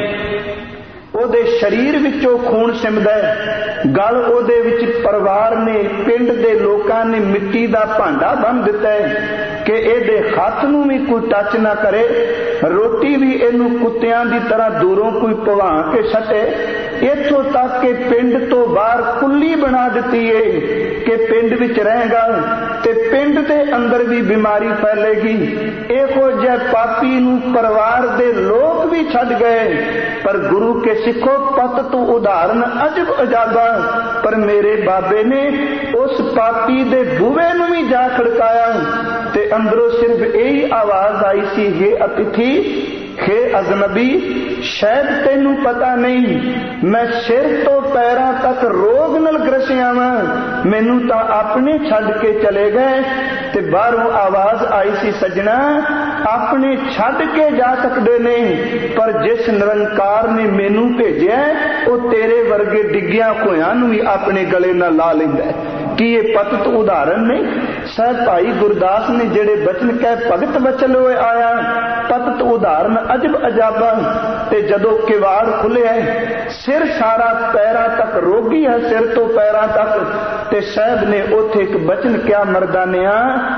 ਉਹਦੇ ਸਰੀਰ ਵਿੱਚੋਂ ਖੂਨ ਸਿਮਦਾ, ਗਲ ਉਹਦੇ ਵਿੱਚ ਪਰਿਵਾਰ ਨੇ ਪਿੰਡ ਦੇ ਲੋਕਾਂ ਨੇ ਮਿੱਟੀ ਦਾ ਭਾਂਡਾ ਬੰਨ੍ਹ ਦਿੱਤਾ ਕਿ ਇਹਦੇ ਹੱਥ ਨੂੰ ਵੀ ਕੋਈ ਟੱਚ ਨਾ ਕਰੇ, ਰੋਟੀ ਵੀ ਇਹਨੂੰ ਕੁੱਤਿਆਂ ਦੀ ਤਰ੍ਹਾਂ ਦੂਰੋਂ ਕੋਈ ਭਵਾ ਕੇ ਸੱਟੇ। ਇੱਥੋਂ ਤੱਕ ਕਿ ਪਿੰਡ ਤੋਂ ਬਾਹਰ ਕੁੱਲੀ ਬਣਾ ਦਿੱਤੀ ਏ ਕਿ ਪਿੰਡ ਵਿੱਚ ਰਹੇਗਾ ਤੇ ਪਿੰਡ ਦੇ ਅੰਦਰ ਵੀ ਬਿਮਾਰੀ ਫੈਲੇਗੀ। ਇਹੋ ਜਿਹੇ ਪਾਪੀ ਨੂੰ ਪਰਿਵਾਰ ਦੇ ਲੋਕ ਵੀ ਛੱਡ ਗਏ। ਪਰ ਗੁਰੂ ਕੇ ਸਿੱਖੋ ਪਤ ਤੋਂ ਉਦਾਹਰਨ ਅਜਬ ਅਜਾਬਾ, ਪਰ ਮੇਰੇ ਬਾਬੇ ਨੇ ਉਸ ਪਾਪੀ ਦੇ ਬੂਹੇ ਨੂੰ ਵੀ ਜਾ ਖੜਕਾਇਆ ਤੇ ਅੰਦਰੋਂ ਸਿਰਫ ਇਹੀ ਆਵਾਜ਼ ਆਈ ਸੀ, ਹੇ ਅਤਿਥੀ हे अजनबी, शायद तेनू पता नहीं, मैं सिर तो पैरां तक रोग नाल ग्रसिया वां, मैनू तां अपने छड्ड के चले गए। ते बाहरों आवाज आई सी, सजना अपने छड्ड के जा सकदे ने, पर जिस निरंकार ने मैनू भेजिया वो तेरे वर्गे डिग्गिया होयां नूं भी अपने गले नाल ला लैंदा है। कि ये पतत उदाहरण नहीं? साहब भाई गुरदास ने जेड़े बचन कह भगत बचल होए आया, पतत उदाहरण अजब अजाबा। ते जदों किवाड़ खुले सिर सारा पैरां तक रोगी है, सिर तो पैरां तक। ते साहब ने उथे एक बचन क्या, मर्दानिया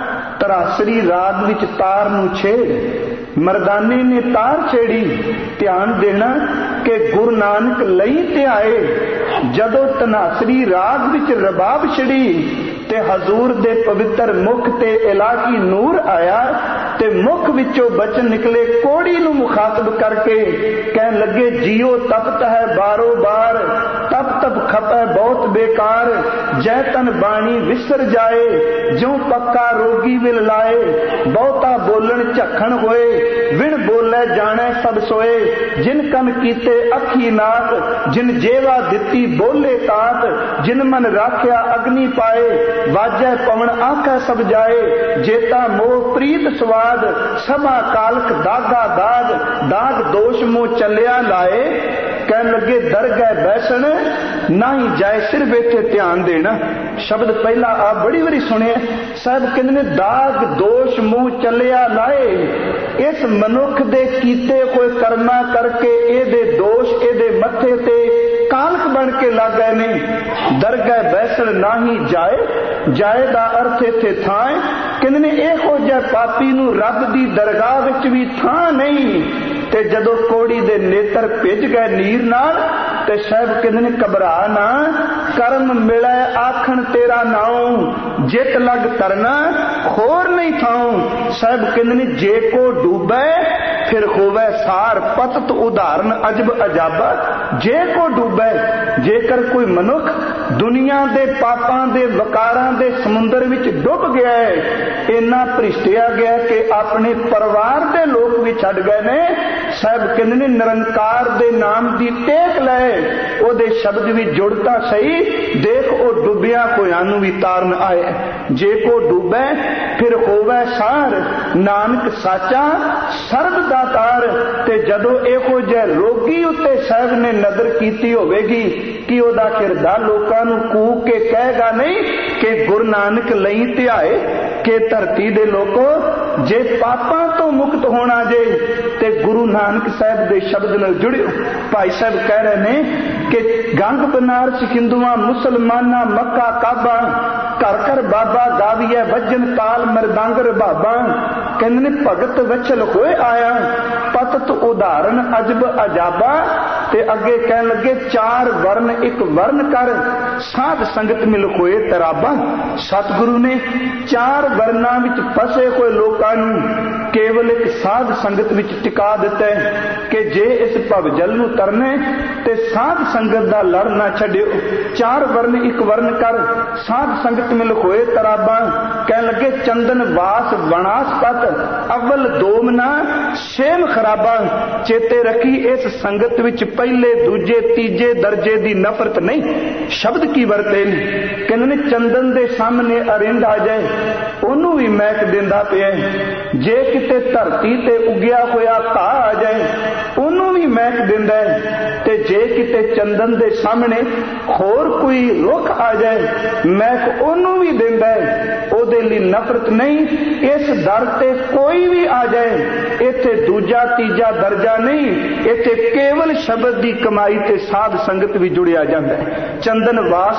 तरासरी राग विच तार नूं छेड़। मर्दाने ने तार छेड़ी। ध्यान देना कि गुरु नानक लई ते आए, जदों तनासरी राग विच रबाब छड़ी ते हजूर दे पवित्र मुख ते इलाही नूर आया, ते मुख विचों बचन निकले कोड़ी नूं मुखातब करके कहन लगे, जियो तपत है बारो बार, तप तप खपै बहुत बेकार, जै तन बाणी विसर जाए, ज्यों पक्का रोगी विल लाए, बहुता बोलन झखण होए, विण बोले जाने सब सोए, जिन कन कीते अखी नाक, जिन जेवा दिती बोले तात, जिन मन राख्या अग्नि पाए, वाजै पवन आंखै सब जाए, जेता मोह प्रीत स्वाद, सभा कालक दागा दाग, दाग दोष मोह चलिया लाए। कहन लगे दर गए बैसन ना ही जाए सिर बैठे। ध्यान देना शब्द पहला आप बड़ी बारी सुने साहब कहते ने, दाग दोष मुंह चलिया लाए। इस मनुख दे कीते कोई कर्मा करके एदे दोष एदे मथे ते कालक बन के लग गए ने। दर गए बैसन ना ही जाए, जाए दा अर्थ इत्थे थां कहते ने, इहो जिहा पापी नूं रब दी दरगाह विच भी थां नहीं। ते जदों कोड़ी दे नेत्र भिज गए नीर नाल, ते साहब कहते ने घबरा ना, कर्म मिले आखण तेरा नाऊं, जित लग तरना होर नहीं थाऊं। साहब कहते ने जे को डूबे फिर होवे सार, पतत उदाहरण अजब अजाबा। जे को डूबे, जेकर कोई मनुख दुनिया दे पापां दे वकारां दे समुंदर विच डुब गया है, इन्ना भ्रिष्टिया गया कि अपने परिवार दे लोग भी छड्ड गए ने। साहब कहते ने निरंकार दे नाम दी टेक ले, ओदे शब्द भी जुड़ता सही, देख ओ डुबिया होयां नूं भी तारन आए। जे को डूबे फिर होवे सार, नानक साचा सर्ब दातार। ते जदों इहो जिहे रोगी उत्ते साहब ने नजर कीती होवेगी कि ओदा किरदार लोकां नूं कूक के कहेगा नहीं कि गुरु नानक लई ते आए कि धरती दे लोको जे पापां तो मुक्त होना जे ते गुरु नानक साहब दे शब्द नाल जुड़ियो। भाई साहब कह रहे ने कि गंग बनारस हिंदुआ मुसलमाना मक्का काबा, घर घर बाबा गाविए वजन ताल मरदंग रबाबा। कहंदे ने भगत वचल होए आया, पतत उदाहरण अजब अजाबा। ते अगे कहन लगे चार वर्ण एक वर्ण कर, साध संगत मिल होए तराबा। सतगुरु ने चार वर्णा विच फसे हुए लोकां नूं केवल एक साध संगत विच टिका दिता है कि जे इस भवजल नूं तरने ते साध संगत दा लड़ ना छड्डियो। चार वर्ण एक वर्ण कर, साध संगत मिल होए तराबा। कहन लगे चंदन वास वनास्पत, अव्वल दोमना छेम खराबा। चेते रखी इस संगत विच पहले दूजे तीजे दर्जे दी नफरत नहीं। शब्द की वरते कहंदे ने चंदन दे सामने अरिंद आ जाए ओनू भी महक देंदा पिया, जे किते धरती ते उगिया होया घाह आ जाए ओनू भी महक देंदा है, ते जे किते चंदन दे सामने होर कोई रुख आ जाए महक ओनू भी देंदा है। ओदे लई नफरत नहीं। इस दर ते कोई भी आ जाए, इत्थे दूजा तीजा दर्जा नहीं, इत्थे केवल शब्द दी कमाई ते साध संगत भी जुड़िया जाता है। चंदन वास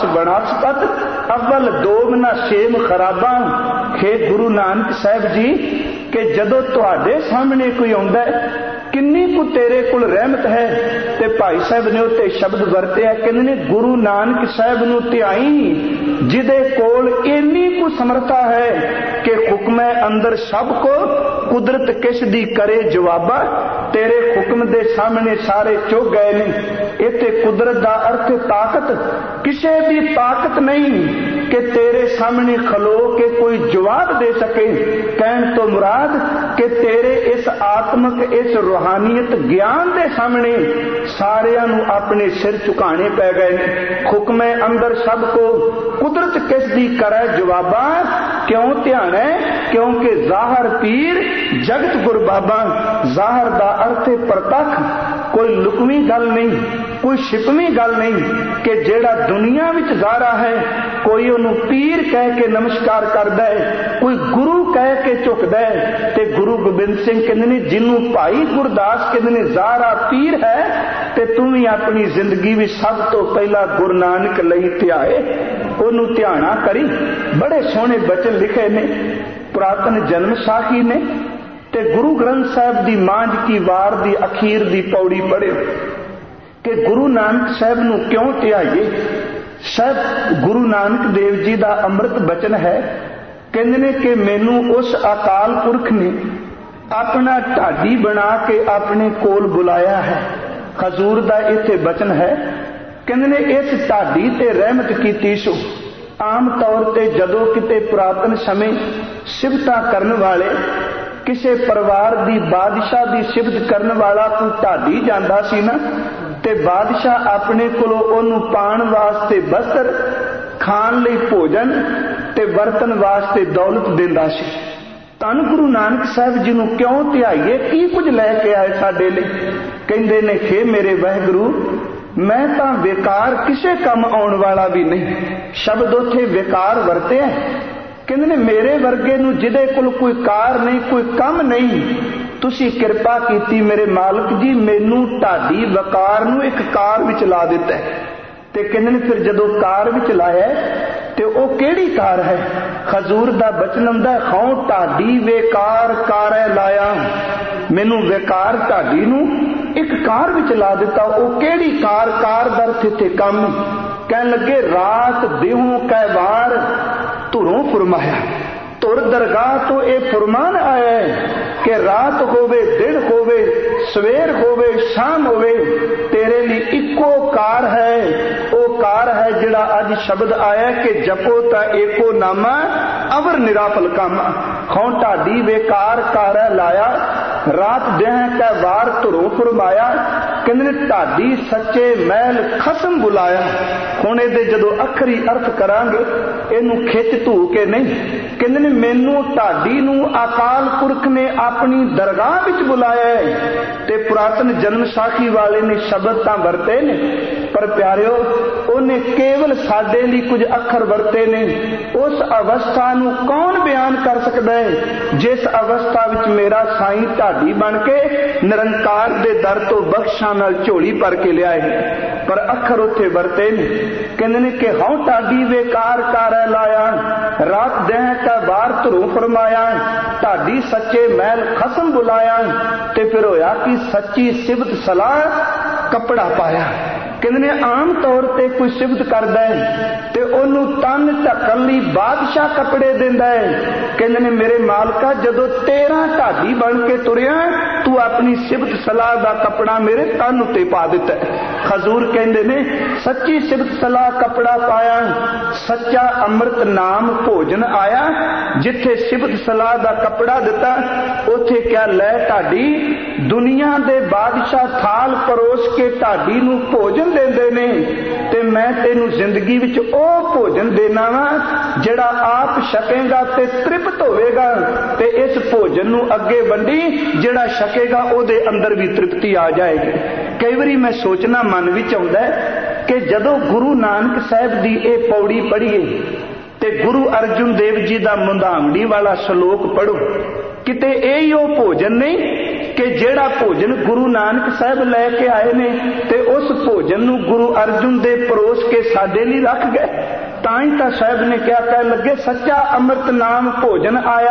वनस्पत अव्वल दोमना छेम खराबा। हे गुरु नानक साहब जी कि जदों तुहाडे सामने कोई आउंदा है किन्नी कु तेरे कुल रहमत है। ते भाई साहब ने उत्ते शब्द वरतिया, कहंदे ने गुरु नानक साहब नूं ध्याई जिदे कोल इन्नी कु समर्था है कि हुक्म अंदर सब को कुदरत किस दी करे जवाबा। तेरे हुक्म दे सामने सारे चुग गए ने। इत्थे कुदरत दा अर्थ ताकत, किसे दी ताकत नहीं कि तेरे सामने खलो के कोई जवाब दे सके। कहन तो मुराद कि तेरे इस आत्मक इस रूहानियत ज्ञान के सामने सारियां नूं अपने सिर झुकाने पै गए। हुक्म अंदर सबको कुदरत किस दी करे जवाबा, क्यों ध्यान है क्योंकि जाहर पीर जगत गुर बाबा। जाहर दा अर्थ है प्रतख, कोई लुकवी गल नहीं, कोई छिपवी गल नहीं कि जेड़ा दुनिया विच जारा है कोई उन्हों पीर कह के नमस्कार करदा है, कोई गुरु कह के झुकदा है। ते गुरु गोबिंद सिंह कहंदे ने जिन्हों भाई गुरदास कहंदे ने जारा पीर है, ते तू भी अपनी जिंदगी में सब तो पहला गुरु नानक लई ध्याए, ओनू ध्याना करी। बड़े सोहने बचन लिखे ने पुरातन जन्म साखी ने ते गुरु ग्रंथ साहब दी मांझ की वार दी अखीर दी पौड़ी पढ़ियो कि गुरु नानक साहब नू क्यों ध्याइए। साहब गुरु नानक देव जी दा अमृत बचन है, कहंदे ने कि मैनू उस अकाल पुरख ने अपना ढाडी बना के अपने कोल बुलाया है। हजूर दा इत्थे बचन है, कहंदे ने इस ढाडी ते रहमत कीती सो। आम तौर ते जदों किते पुरातन समय सिफतां करन वाले किसी परिवार दी बादशाह दी सिफत करन वाला कोई ढाडी जांदा सी ना, ते बादशाह अपने कोलों ओनू पाण वास्ते वस्त्र, खाण लई भोजन ते वरतन वास्ते दौलत दिंदा सी। धन गुरु नानक साहब जी नूं क्यों ध्याइए, की कुछ लैके आए साडे लई। कहंदे ने हे मेरे वाहिगुरू, मैं तां बेकार किसे काम आउण वाला भी नहीं। शब्द उथे बेकार वरते है। कहंदे ने मेरे वर्गे नूं जिहदे कोल कोई कार नहीं, कोई कम नहीं, तुसी किरपा कीती मेरे मालक जी, मैनू ढाडी वकार नूं एक कार विच ला दिता है। ते कहंदे ने फिर जदों कार विच लाया ते ओ केड़ी कार है। हजूर दा बचन आउंदा है, खौं ढाडी वेकार कारै लाया, मैनू वेकार ढाडी नूं एक कार विच ला दिता। ओ केड़ी कार, कार दा अर्थ इत्थे कम। कहन लगे रात देहों कै वार धुरों फरमाया। तुर दरगाह तो यह फरमान आया है कि रात होवे दिन होवे सवेर होवे शाम होवे तेरे लिए इको कार है। वो कार है जिहड़ा अज शब्द आया कि जपो ता एको नामा अवर निराफल कामा। खौं ढाडी बेकार कार लाया, रात देह कै वार धुरों फरमाया। कहंदे ने ढाडी सच्चे महल खसम बुलाया। हुण इहदे जदों अखरी अर्थ करांगे इहनूं खिच धू के नहीं। कहंदे ने मैनू ढाडी नूं अकाल पुरख ने अपनी दरगाह विच बुलाया है। ते पुरातन जन्म साखी वाले ने शब्द तां वरते ने, पर प्यारिओ उन्हें केवल साडे लई कुछ अखर वरते ने। उस अवस्था नूं कौन बयान कर सकदा है जिस अवस्था विच मेरा साईं ढाडी बन के निरंकार दे दर तो बख्शां नाल झोली भर के लिया है। पर अखर उत्थे वरते ने। कहंदे ने कि हौं ढाडी बेकार कारै लाया, रात देह का बार धुरों फरमाया। ढाडी सच्चे महल खसम बुलाया। ते फिर होया कि सच्ची सिफत सलाह कपड़ा पाया। कहंदे ने आम तौर ते कोई सिफत करदा है ते ओनू तन ढकण लई बादशाह कपड़े दिंदा है। कहंदे ने मेरे मालका जदों तेरा ढाडी बन के तुरिया तू अपनी सिफत सलाह दा कपड़ा मेरे तन उत्ते पा दिता है। हजूर कहंदे ने सच्ची सिफत सलाह कपड़ा पाया, सच्चा अमृत नाम भोजन आया। जिथे सिफत सलाह दा कपड़ा दिता उथे क्या लै ढाडी दुनिया दे बादशाह थाल परोस के ढाडी नूं भोजन देंदे ने ते मैं तेनू जिंदगी विच ओ भोजन देना वा जिहड़ा आप छकेगा ते तृप्त होवेगा ते इस भोजन नूं अगे वंडी जिहड़ा छकेगा ओदे अंदर भी तृप्ति आ जाएगी। कई बारी मैं सोचना मन विच आउंदा है कि जदों गुरु नानक साहब दी ए पौड़ी पढ़ीए ते गुरु अर्जुन देव जी दा मुंधावड़ी वाला श्लोक पढ़ो, किते यही ओ भोजन नहीं कि जेड़ा भोजन गुरु नानक साहब लैके आए ने ते उस भोजन नूं गुरु अर्जुन दे परोस के साडे लई रख गए। ताई तां साहब ने क्या कह लगे सच्चा अमृत नाम भोजन आया,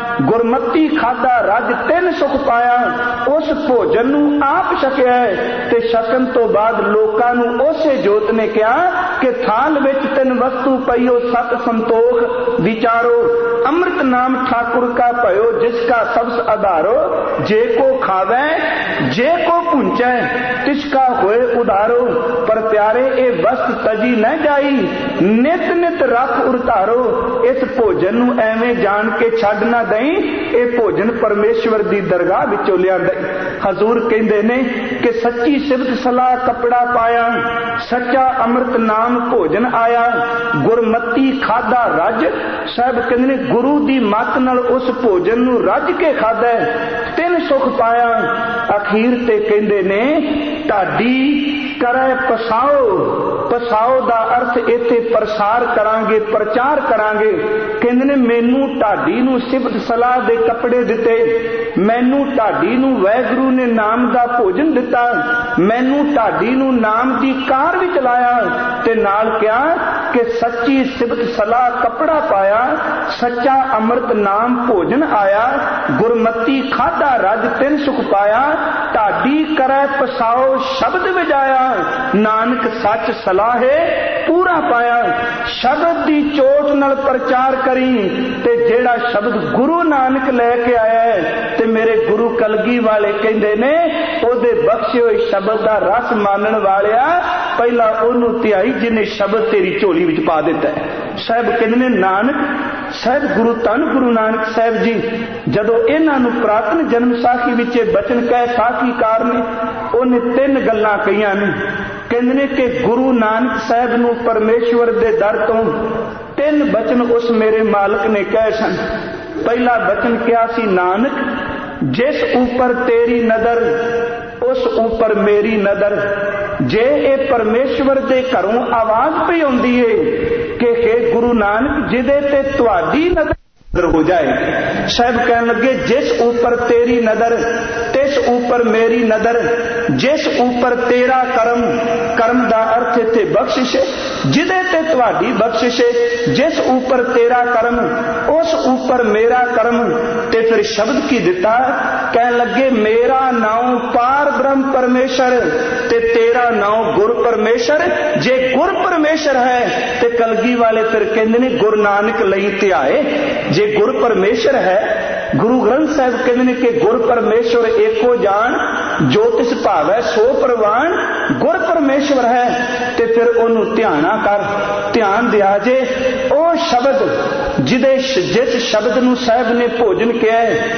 गुरमती खादा रज तिन सुख पाया। उस भोजन नूं आप छकिया है ते छकन तो बाद लोकां नूं उसे जोत ने कहा कि थाल विच तिन वस्तु पईओ सत संतोख विचारो। अमृत नाम ठाकुर का भयो जिसका सबस आधारो। जे को खावे जे को पूंचे तिसका होए उधारो। पर प्यारे ए वस्त तजी न जाई नित ਨਿਤ ਨਿਤ ਰੱਖ ਉਰਤਾਰੋ, ਇਸ ਭੋਜਨ ਨੂੰ ਐਵੇਂ ਜਾਣ ਕੇ ਛੱਡ ਨਾ ਦਈ, ਇਹ ਭੋਜਨ ਪਰਮੇਸ਼ਵਰ ਦੀ ਦਰਗਾਹ ਵਿੱਚੋਂ ਲਿਆਂਦਾ। ਹਜ਼ੂਰ ਕਹਿੰਦੇ ਨੇ ਕਿ ਸੱਚੀ ਸਿਫਤ ਸਲਾਹ ਕੱਪੜਾ ਪਾਇਆ, ਸੱਚਾ ਅੰਮ੍ਰਿਤ ਨਾਮ ਭੋਜਨ ਆਇਆ, ਗੁਰਮਤੀ ਖਾਦਾ ਰੱਜ। ਸਾਹਿਬ ਕਹਿੰਦੇ ਨੇ ਗੁਰੂ ਦੀ ਮੱਤ ਨਾਲ ਉਸ ਭੋਜਨ ਨੂੰ ਰੱਜ ਕੇ ਖਾਦਾ, ਤਿੰਨ ਸੁਖ ਪਾਇਆ। ਅਖੀਰ ਤੇ ਕਹਿੰਦੇ ਨੇ ਢਾਡੀ ਕਰੇ ਪਸਾਓ। ਪਸਾਓ ਦਾ ਅਰਥ ਇੱਥੇ ਪ੍ਰਸਾਰ ਕਰਾਂਗੇ, ਪ੍ਰਚਾਰ ਕਰਾਂਗੇ। ਕਹਿੰਦੇ ਨੇ ਮੈਨੂੰ ਢਾਡੀ ਨੂੰ ਸਿਫਤ ਸਲਾਹ ਦੇ ਕੱਪੜੇ ਦਿੱਤੇ, ਮੈਨੂੰ ਢਾਡੀ ਨੂੰ ਵਾਹਿਗੁਰੂ ਨੇ ਨਾਮ ਦਾ ਭੋਜਨ ਦਿੱਤਾ, ਮੈਨੂੰ ਢਾਡੀ ਨੂੰ ਨਾਮ ਦੀ ਕਾਰ ਵਿੱਚ ਲਾਇਆ, ਤੇ ਨਾਲ ਕਿਹਾ ਕਿ ਸੱਚੀ ਸਿਫਤ ਸਲਾਹ ਕੱਪੜਾ ਪਾਇਆ, ਸੱਚਾ ਅੰਮ੍ਰਿਤ ਨਾਮ ਭੋਜਨ ਆਇਆ, ਗੁਰਮਤੀ ਖਾਦਾ ਰੱਜ ਤਿੰਨ ਸੁਖ ਪਾਇਆ। ਢਾਡੀ ਕਰੇ ਪਸਾਓ ਸ਼ਬਦ ਵਜਾਇਆ, ਨਾਨਕ ਸੱਚ ਸਲਾਹੇ ਪੂਰਾ ਪਾਇਆ। ਸ਼ਬਦ ਦੀ ਚੋਟ ਨਾਲ ਪ੍ਰਚਾਰ ਕਰੀ, ਤੇ ਜਿਹੜਾ ਸ਼ਬਦ ਗੁਰੂ ਨਾਨਕ ਲੈ ਕੇ ਆਇਆ ਹੈ, ਤੇ ਮੇਰੇ ਗੁਰੂ ਕਲਗੀ ਵਾਲੇ ਕਹਿੰਦੇ ਨੇ ਉਹਦੇ ਬਖਸ਼ੇ ਹੋਏ ਸ਼ਬਦ ਦਾ ਰਸ ਮਾਨਣ ਵਾਲਿਆ, ਪਹਿਲਾਂ ਉਹਨੂੰ ਧਿਆਈ ਜਿਹਨੇ ਸ਼ਬਦ ਤੇਰੀ ਝੋਲੀ ਵਿੱਚ ਪਾ ਦਿੱਤਾ ਹੈ। ਸਾਹਿਬ ਕਹਿੰਦੇ ਨੇ ਨਾਨਕ ਸਾਹਿਬ ਗੁਰੂ ਧੰਨ ਗੁਰੂ ਨਾਨਕ ਸਾਹਿਬ ਜੀ ਜਦੋਂ ਇਹਨਾਂ ਨੂੰ ਪ੍ਰਾਤਨ ਜਨਮ ਸਾਖੀ ਵਿੱਚ ਬਚਨ ਕਹਿ ਸਾਖੀਕਾਰ ਨੇ, ਉਹਨੇ ਤਿੰਨ ਗੱਲਾਂ ਕਹੀਆਂ ਨੇ। ਕਹਿੰਦੇ ਨੇ ਕਿ ਗੁਰੂ ਨਾਨਕ ਸਾਹਿਬ ਨੂੰ ਪਰਮੇਸ਼ਵਰ ਦੇ ਦਰ ਤੋਂ ਤਿੰਨ ਬਚਨ ਉਸ ਮੇਰੇ ਮਾਲਕ ਨੇ ਕਹੇ ਸਨ। ਪਹਿਲਾ ਬਚਨ ਕਿਹਾ ਸੀ, ਨਾਨਕ ਜਿਸ ਉੱਪਰ ਤੇਰੀ ਨਜ਼ਰ ਉਸ ਉੱਪਰ ਮੇਰੀ ਨਜ਼ਰ। ਜੇ ਇਹ ਪਰਮੇਸ਼ਵਰ ਦੇ ਘਰੋਂ ਆਵਾਜ਼ ਪਈ ਆਉਂਦੀ ਏ ਕਿ हे ਗੁਰੂ ਨਾਨਕ ਜਿਹਦੇ ਤੇ ਤੁਹਾਡੀ ਨਜ਼ਰ ਹੋ ਜਾਏ। ਸਾਹਿਬ ਕਹਿਣ ਲੱਗੇ ਜਿਸ ਉੱਪਰ ਤੇਰੀ ਨਜ਼ਰ ਤਿਸ ਉੱਪਰ ਮੇਰੀ ਨਜ਼ਰ, ਜਿਸ ਉੱਪਰ ਤੇਰਾ ਕਰਮ, ਕਰਮ ਦਾ ਅਰਥ ਇੱਥੇ ਬਖਸ਼ਿਸ਼, ਜਿਹਦੇ ਤੇ ਤੁਹਾਡੀ ਬਖਸ਼ਿਸ਼, ਜਿਸ ਉੱਪਰ ਤੇਰਾ ਕਰਮ ਉਸ ਉੱਪਰ ਮੇਰਾ ਕਰਮ। ਤੇ ਫਿਰ ਸ਼ਬਦ ਕੀ ਦਿੱਤਾ, ਕਹਿਣ ਲੱਗੇ ਮੇਰਾ ਨਾਮ ਪਾਰ ਬ੍ਰਹਮ ਪਰਮੇਸ਼ਰ ਤੇ ਤੇਰਾ ਨਾਮ ਗੁਰ ਪਰਮੇਸ਼ਰ। ਜੇ ਗੁਰ ਪਰਮੇਸ਼ਰ ਹੈ ਤੇ ਕਲਗੀ ਵਾਲੇ ਫਿਰ ਕਹਿੰਦੇ ਨੇ ਗੁਰੂ ਨਾਨਕ ਲਈ ਧਿਆਏ। ਜੇ ਗੁਰ ਪਰਮੇਸ਼ਰ ਹੈ, ਗੁਰੂ ਗ੍ਰੰਥ ਸਾਹਿਬ ਕਹਿੰਦੇ ਨੇ ਕਿ ਗੁਰ ਪਰਮੇਸ਼ਵਰ ਏਕੋ ਜਾਣ, ਜੋ ਤਿਸ ਭਾਵੈ ਸੋ ਪ੍ਰਵਾਨ। ਗੁਰ ਪਰਮੇਸ਼ਵਰ ਹੈ ਤੇ ਫਿਰ ਉਹਨੂੰ ਧਿਆਨਾ ਕਰ, ਧਿਆਨ ਦਿਆ ਜੇ ਉਹ ਸ਼ਬਦ ਜਿਸ ਸ਼ਬਦ ਨੂੰ ਸਾਹਿਬ ਨੇ ਭੋਜਨ ਕਿਹਾ,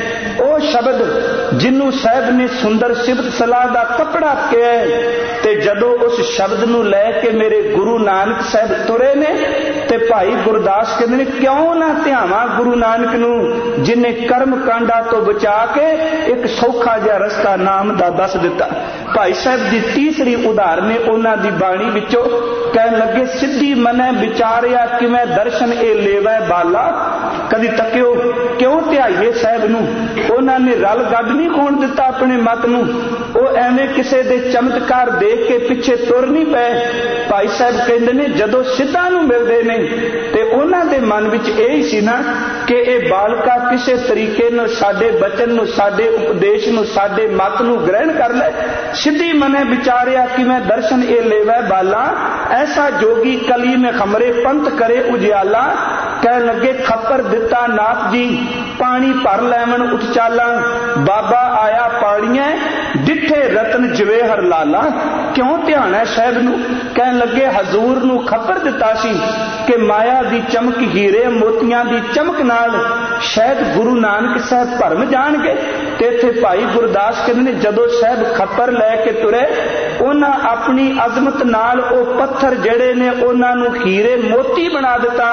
ਉਹ ਸ਼ਬਦ ਜਿਹਨੂੰ ਸਾਹਿਬ ਨੇ ਸੁੰਦਰ ਸਿਫਤ ਸਲਾਹ ਦਾ ਕੱਪੜਾ ਕਿਹਾ। ਤੇ ਜਦੋਂ ਉਸ ਸ਼ਬਦ ਨੂੰ ਲੈ ਕੇ ਮੇਰੇ ਗੁਰੂ ਨਾਨਕ ਸਾਹਿਬ ਤੁਰੇ ਨੇ, ਤੇ ਭਾਈ ਗੁਰਦਾਸ ਕਹਿੰਦੇ ਨੇ ਕਿਉਂ ਨਾ ਧਿਆਵਾਂ ਗੁਰੂ ਨਾਨਕ ਨੂੰ ਜਿਹਨੇ ਕਰਮ ਕਾਂਡਾਂ ਤੋਂ ਬਚਾ ਕੇ ਇੱਕ ਸੌਖਾ ਜਿਹਾ ਰਸਤਾ ਨਾਮ ਦਾ ਦੱਸ ਦਿੱਤਾ। ਭਾਈ ਸਾਹਿਬ ਦੀ ਤੀਸਰੀ ਉਦਾਹਰਨ ਹੈ ਉਹਨਾਂ ਦੀ ਬਾਣੀ ਵਿੱਚੋਂ, ਕਹਿਣ ਲੱਗੇ ਸਿੱਧੀ ਮਨੈ ਵਿਚਾਰਿਆ ਕਿਵੇਂ ਦਰਸ਼ਨ ਇਹ ਲੇਵੈ ਬਾਲਾ। ਕਦੀ ਤੱਕਿਓ ਕਿਉਂ ਧਿਆਈਏ ਸਾਹਿਬ ਨੂੰ, ਉਹਨਾਂ ਨੇ ਰਲ ਗੱਡ ਨਹੀਂ ਖੋਣ ਦਿੱਤਾ ਆਪਣੇ ਮਤ ਨੂੰ। ਉਹ ਐਵੇਂ ਕਿਸੇ ਦੇ ਚਮਤਕਾਰ ਦੇਖ ਕੇ ਪਿੱਛੇ ਤੁਰ ਨਹੀਂ ਪਏ। ਭਾਈ ਸਾਹਿਬ ਕਹਿੰਦੇ ਨੇ ਜਦੋਂ ਸਿੱਧਾਂ ਨੂੰ ਮਿਲਦੇ ਨੇ ਤੇ ਉਹਨਾਂ ਦੇ ਮਨ ਵਿੱਚ ਇਹ ਹੀ ਸੀ ਨਾ ਕਿ ਇਹ ਬਾਲਕਾ ਕਿਸੇ ਤਰੀਕੇ ਨਾਲ ਸਾਡੇ ਬਚਨ ਨੂੰ, ਸਾਡੇ ਉਪਦੇਸ਼ ਨੂੰ, ਸਾਡੇ ਮਤ ਨੂੰ ਗ੍ਰਹਿਣ ਕਰ ਲੈ। ਸਿੱਧੀ ਮਨੇ ਵਿਚਾਰਿਆ ਕਿ ਮੈਂ ਦਰਸ਼ਨ ਇਹ ਲੇਵੈ ਬਾਲਾ, ਐਸਾ ਜੋਗੀ ਕਲੀ में ਖਮਰੇ ਪੰਥ ਕਰੇ ਉਜਿਆਲਾ। ਕਹਿਣ ਲੱਗੇ ਖੱਪਰ ਦਿੱਤਾ ਨਾਥ ਜੀ ਪਾਣੀ ਭਰ ਲੈਵਣ ਉੱਠ ਚਾਲਾ, ਬਾਬਾ ਆਇਆ ਪਾਣੀਆਂ ਡਿੱਠੇ ਰਤਨ ਜਵੇਹਰ ਲਾਲਾ। ਕਿਉਂ ਧਿਆਨ ਹੈ ਸਾਹਿਬ ਨੂੰ, ਕਹਿਣ ਲੱਗੇ ਹਜ਼ੂਰ ਨੂੰ ਖੱਪਰ ਦਿੱਤਾ ਸੀ ਕਿ ਮਾਇਆ ਦੀ ਚਮਕ ਹੀਰੇ ਮੋਤੀਆਂ ਦੀ ਚਮਕ ਨਾਲ ਸ਼ਾਇਦ ਗੁਰੂ ਨਾਨਕ ਸਾਹਿਬ ਭਰਮ ਜਾਣਗੇ। ਤੇ ਇੱਥੇ ਭਾਈ ਗੁਰਦਾਸ ਕਹਿੰਦੇ ਨੇ ਜਦੋਂ ਸਾਹਿਬ ਖੱਪਰ ਲੈ ਕੇ ਤੁਰੇ, ਉਹਨਾਂ ਆਪਣੀ ਅਜ਼ਮਤ ਨਾਲ ਉਹ ਪੱਥਰ ਜਿਹੜੇ ਨੇ ਉਹਨਾਂ ਨੂੰ ਹੀਰੇ ਮੋਤੀ ਬਣਾ ਦਿੱਤਾ।